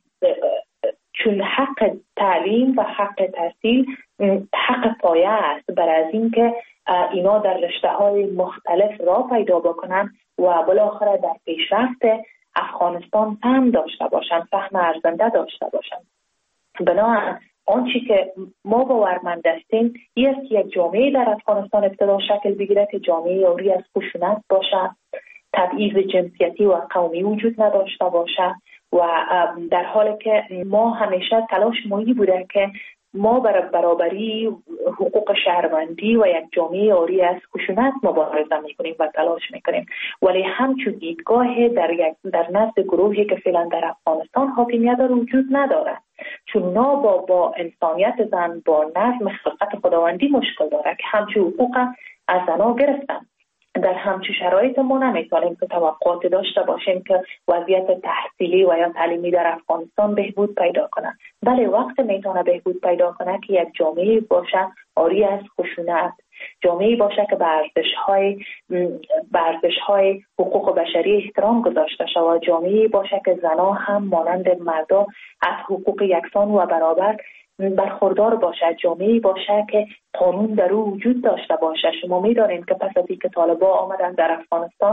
چون حق تعلیم و حق تحصیل حق پایه است بر از این که اینا در رشته های مختلف را پیدا بکنن و بالاخره در پیشرفت افغانستان فهم داشته باشن، فهم ارزنده داشته باشن. بنابراین آنچه که ما باورمند هستیم این است که یک جامعه در افغانستان ابتدا شکل بگیره که جامعه عاری از خشونت باشه، تبعیض جنسیتی و قومی وجود نداشته باشه و در حالی که ما همیشه تلاش مایی بوده که ما برای برابری حقوق شهروندی و یک جامعه عاری از خشونت مبارزه میکنیم و تلاش میکنیم، ولی همچون دیدگاه در یک در نزد گروهی که فعلا در افغانستان حاکمیت داره وجود نداره، چون اونا با با انسانیت زن، با نظم خلقت خداوندی مشکل داره که همچون حقوق از زنها گرفتن در همچون شرایط ما نمیتونیم که توقعات داشته باشیم که وضعیت تحصیلی و یا تعلیمی در افغانستان بهبود پیدا کنه. بله وقت میتونه بهبود پیدا کنه که یک جامعه باشه آری از خشونت، جامعه باشه که به ارزش‌های به ارزش‌های حقوق بشری احترام گذاشته شود، جامعه باشه که زنان هم مانند مردان از حقوق یکسان و برابر برخوردار باشد، جامعه باشه که قانون در او وجود داشته باشه. شما می‌دانید که پس از اینکه طالبان آمدن در افغانستان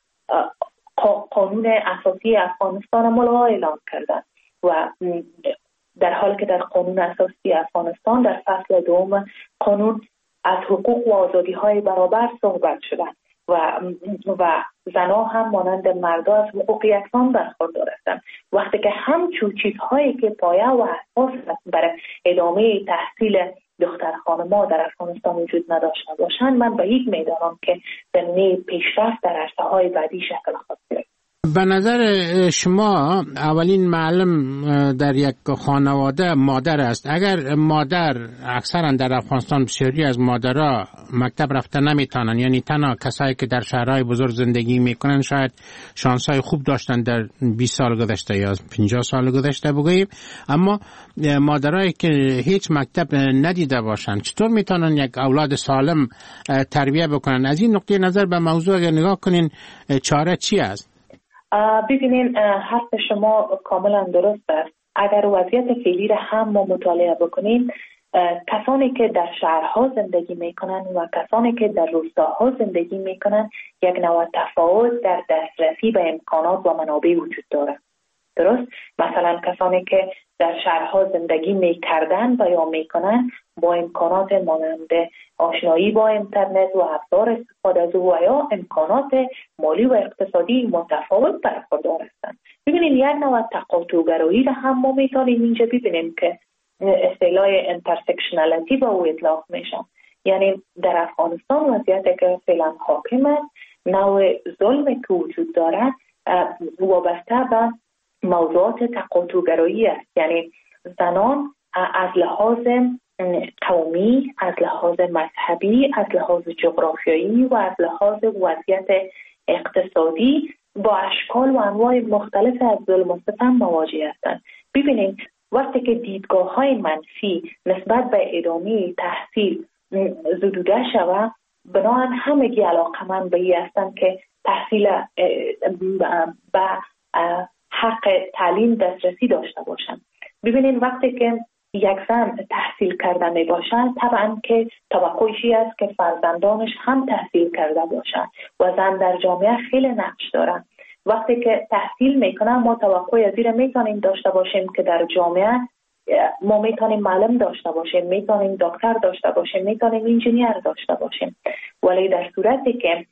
قانون اساسی افغانستان ملغا اعلام کردن و در حالی که در قانون اساسی افغانستان در فصل دوم قانون از حقوق و آزادی‌های برابر صحبت شده و و زنها هم مانند مردها از حقوق یکسان برخوردار هستند. وقتی که همچون چیزهایی که پایه و اساس برای ادامه تحصیل دختر خانم‌ها در افغانستان وجود نداشته باشند، من بعید می‌دانم که زمینه پیشرفت در عرصه‌های بعدی شکل خود گیرد. به نظر شما اولین معلم در یک خانواده مادر است. اگر مادر اکثرا در افغانستان بسیاری از مادرها مکتب رفته نمیتونن، یعنی تنها کسایی که در شهرهای بزرگ زندگی میکنن شاید شانسای خوب داشتن در بیست سال گذشته یا پنجاه سال گذشته بگوییم، اما مادرایی که هیچ مکتب ندیده باشن چطور میتونن یک اولاد سالم تربیت بکنن؟ از این نقطه نظر به موضوع اگر نگاه کنین چاره چی است؟ ببینین حرف شما کاملا درست است. اگر وضعیت فعلی را هم ما مطالعه بکنیم، کسانی که در شهرها زندگی میکنن و کسانی که در روستاها زندگی میکنن یک نوع تفاوت در دسترسی به امکانات و منابع وجود داره. درست؟ مثلا کسانی که در شهرها زندگی میکردن و یا میکنن با امکانات مانند آشنایی با اینترنت و ابزار استفاده از او و یا امکانات مالی و اقتصادی متفاوت برخوردار هستند. ببینید یک نوع تقاطع‌گرایی را هم ما میتونیم اینجا ببینیم که اصطلاح انترسکشنالیتی با او اطلاق میشه. یعنی در افغانستان وضعیتی که فعلا حاکم است، نوع ظلمی که وجود داره وابسته به موضوعات تقاطع‌گرایی است. یعنی زنان از لحاظ قومی، از لحاظ مذهبی، از لحاظ جغرافیایی و از لحاظ وضعیت اقتصادی با اشکال و انواع مختلف از ظلم و ستم مواجه هستند. ببینید وقتی که دیدگاه‌های منفی نسبت به ادامه تحصیل زدوده شود، بنابراین همگی علاقه‌مند به این هستند که تحصیل به حق تعلیم دسترسی داشته باشند. ببینید وقتی که یک زن تحصیل کرده می باشد، طبعا که توقعی است که فرزندانش هم تحصیل کرده باشند و زن در جامعه خیلی نقش دارد. وقتی که تحصیل میکنن ما توقع از این میتونیم داشته باشیم که در جامعه ما میتونیم معلم داشته باشیم، میتونیم دکتر داشته باشیم، میتونیم انجینیر داشته باشیم. ولی در صورتی که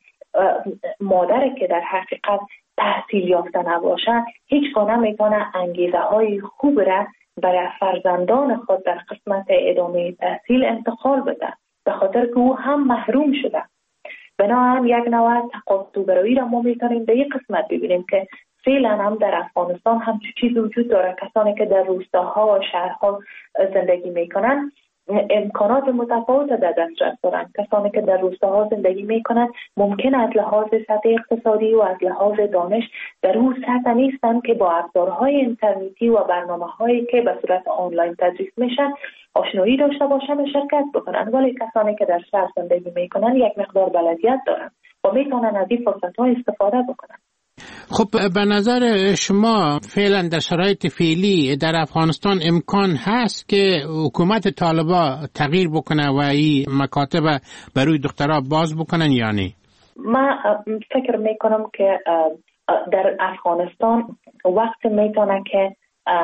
مادر که در حقیقت تحصیل یافته نباشه، هیچ گونه نمیتونه انگیزه های خوب را برای فرزندان خود در قسمت ادامه تحصیل انتقال بده، به خاطر که او هم محروم شده. بنابراین یک نوع تقاطع‌گرایی را ما میتونیم به یک قسمت ببینیم که فعلا هم در افغانستان هم چیزی وجود داره. کسانی که در روستاها و شهرها زندگی میکنن امکانات متفاوت در دسترس دارن. کسانی که در روستاها زندگی میکنن ممکن از لحاظ سطح اقتصادی و از لحاظ دانش در اون سطح نیستن که با ابزارهای اینترنتی و برنامه‌هایی که به صورت آنلاین تدریس میشن آشنایی داشته باشن و شرکت بکنن. ولی کسانی که در شهر زندگی میکنن یک مقدار بلدیت دارن و میتونن از این فرصت‌ها استفاده بکنن. خب به نظر شما فعلا در شرایط فعلی در افغانستان امکان هست که حکومت طالبان تغییر بکنه و این مکاتب برای دخترها باز بکنن یا نه؟ من فکر میکنم که در افغانستان وقت میتونه که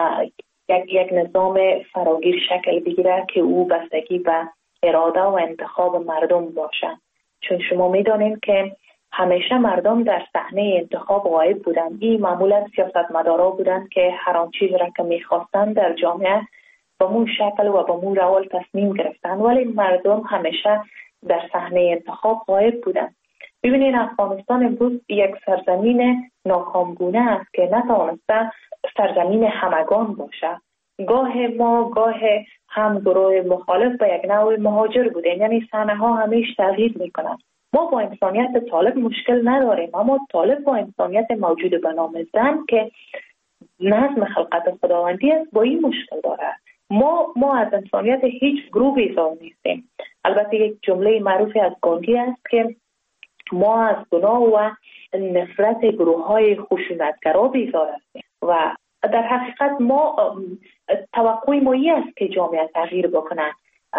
یک یک نظام فراگیر شکل بگیره که او بستگی به اراده و انتخاب مردم باشه. چون شما میدونید که همیشه مردم در صحنه انتخاب غایب بودن. این معمولا سیاستمدارا بودن که هر آن چیز را که میخواستن در جامعه با مون شکل و با مون روال تصمیم گرفتن، ولی مردم همیشه در صحنه انتخاب غایب بودن. ببینید افغانستان امروز یک سرزمین ناکامگونه است که نتوانسته سرزمین همگان باشه. گاه ما گاه هم گروه مخالف به یک نوع مهاجر بوده، یعنی صحنه ها همیشه تغییر میکنن. ما با انسانیت طالب مشکل نداریم، اما طالب با انسانیت موجود به نام زن که نظم خلقت خداوندی است با این مشکل داره. ما ما از انسانیت هیچ گروه بیزار نیستیم. البته یک جمله معروفی از گاندی است که ما از گناه و نفرت گروه های خشونتگرا بیزار هستیم و در حقیقت ما توقع ما این است که جامعه تغییر بکنه،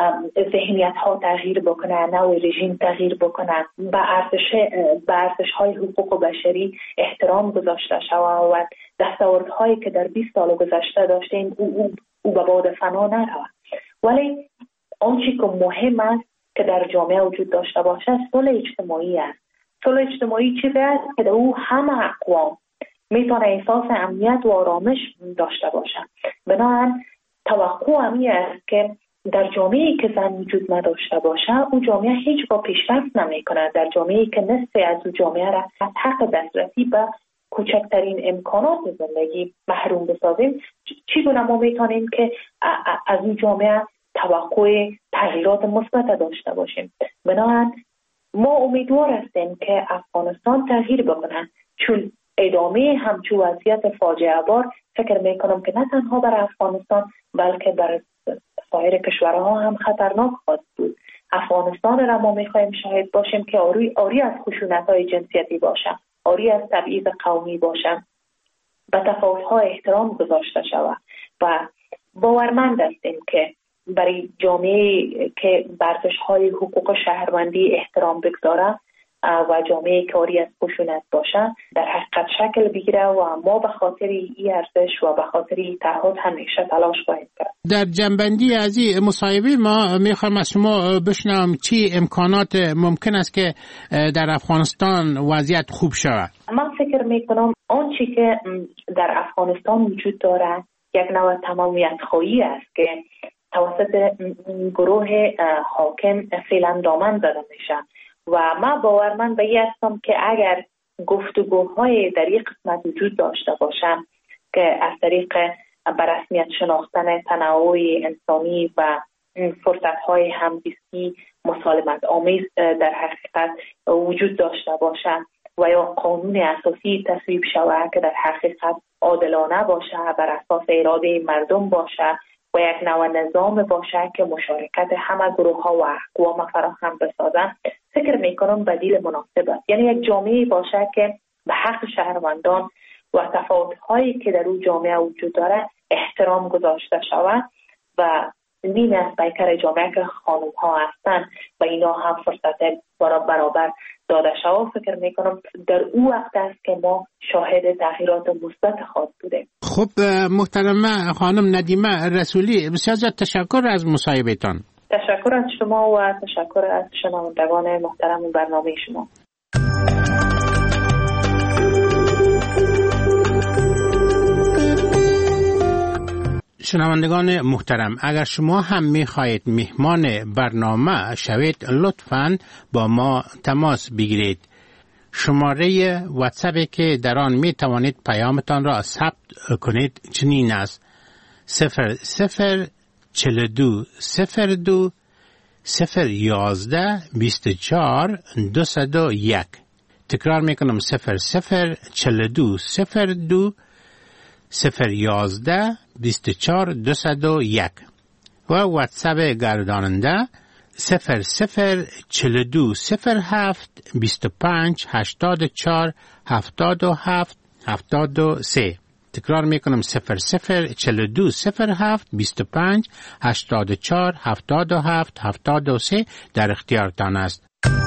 ذهنیت ها تغییر بکنه، نوع رژیم تغییر بکنه، به ارزش به ارزش های حقوق بشری احترام گذاشته شود و دستاوردهایی که در بیست سال گذشته داشتیم او او, او به باد فنا نرود. ولی آنچه که مهم است که در جامعه وجود داشته باشه صلح اجتماعی است. صلح اجتماعی چیزی است که در او همه اقوام میتونه احساس امنیت و آرامش داشته باشه. بنابراین توقع همی است که در جامعه‌ای که زن وجود نداشته باشه او جامعه هیچ با پیشرفت نمیکنه. در جامعه‌ای که نصف از او جامعه را از حق دسترسی به کوچکترین امکانات زندگی محروم بسازیم، چگونه ما میتونیم که از این جامعه توقع تغییرات مثبت داشته باشیم؟ بنابراین ما امیدوار هستیم که افغانستان تغییر بکنه، چون ادامه همچون وضعیت فاجعه بار فکر میکنم که نه تنها برای افغانستان بلکه برای سایر کشورها هم خطرناک خواهد بود. افغانستان را ما میخواهیم شاهد باشیم که آری, آری از خشونت‌های جنسیتی باشه، آری از تبعیض قومی باشه، به تفاوت‌ها احترام گذاشته شود و باورمند هستیم که برای جامعه که ارزش‌های حقوق شهروندی احترام بگذاره و جامعه کاری از خشونت باشه در حقیقت شکل بگیره و ما به خاطر این ارزش و به خاطر این تعهد همیشه تلاش خواهیم کرد. در جنبندی از این مصاحبه ما میخوام از شما بشنوم چی امکانات ممکن است که در افغانستان وضعیت خوب شود؟ من فکر میکنم آنچه که در افغانستان وجود داره یک نوع تمامیت خواهی است که توسط گروه حاکم فعلا دامن زده میشه و ما باورمند به این هستم که اگر گفتگوهای در یک قسمت وجود داشته باشم که از طریق به رسمیت شناختن تنوع انسانی و فرصت‌های همزیستی مسالمت آمیز در حقیقت وجود داشته باشم و یا قانون اساسی تصویب شود که در حقیقت عادلانه باشه، بر اساس اراده مردم باشه و یک نوع نظام باشه که مشارکت همه گروه ها و اقوام فراهم بسازن، فکر میکنم بدیل مناسب است. یعنی یک جامعه باشه که به حق شهروندان و تفاوت هایی که در اون جامعه وجود داره احترام گذاشته شود و نیم از پیکر جامعه که خانم ها هستن و اینا هم فرصت برابر داده شود. فکر میکنم در اون وقت است که ما شاهد تغییرات مثبت خواهد بودیم. خب محترمه خانم ندیمه رسولی، بسیار زیاد تشکر از مصاحبهتان. تشکر از شما و تشکر از شنوندگان محترم برنامه شما. شنوندگان محترم، اگر شما هم میخواهید مهمان برنامه شوید لطفاً با ما تماس بگیرید. شماره واتساپی که در آن می توانید پیامتان را ثبت کنید چنین است: صفر صفر چهل و دو صفر دو صفر یازده بیست و چهار دویست و یک. تکرار میکنم: صفر صفر چهل و دو صفر دو صفر یازده بیست و چهار دویست و یک و واتساپ گرداننده صفر صفر چهل و دو صفر هفت بیست و پنج هشتاد و چهار هفتاد و هفت هفتاد و سه. تکرار میکنم: صفر صفر چهل و دو صفر هفت بیست و پنج هشتاد و چهار هفتاد و هفت هفتاد و سه در اختیارتان است.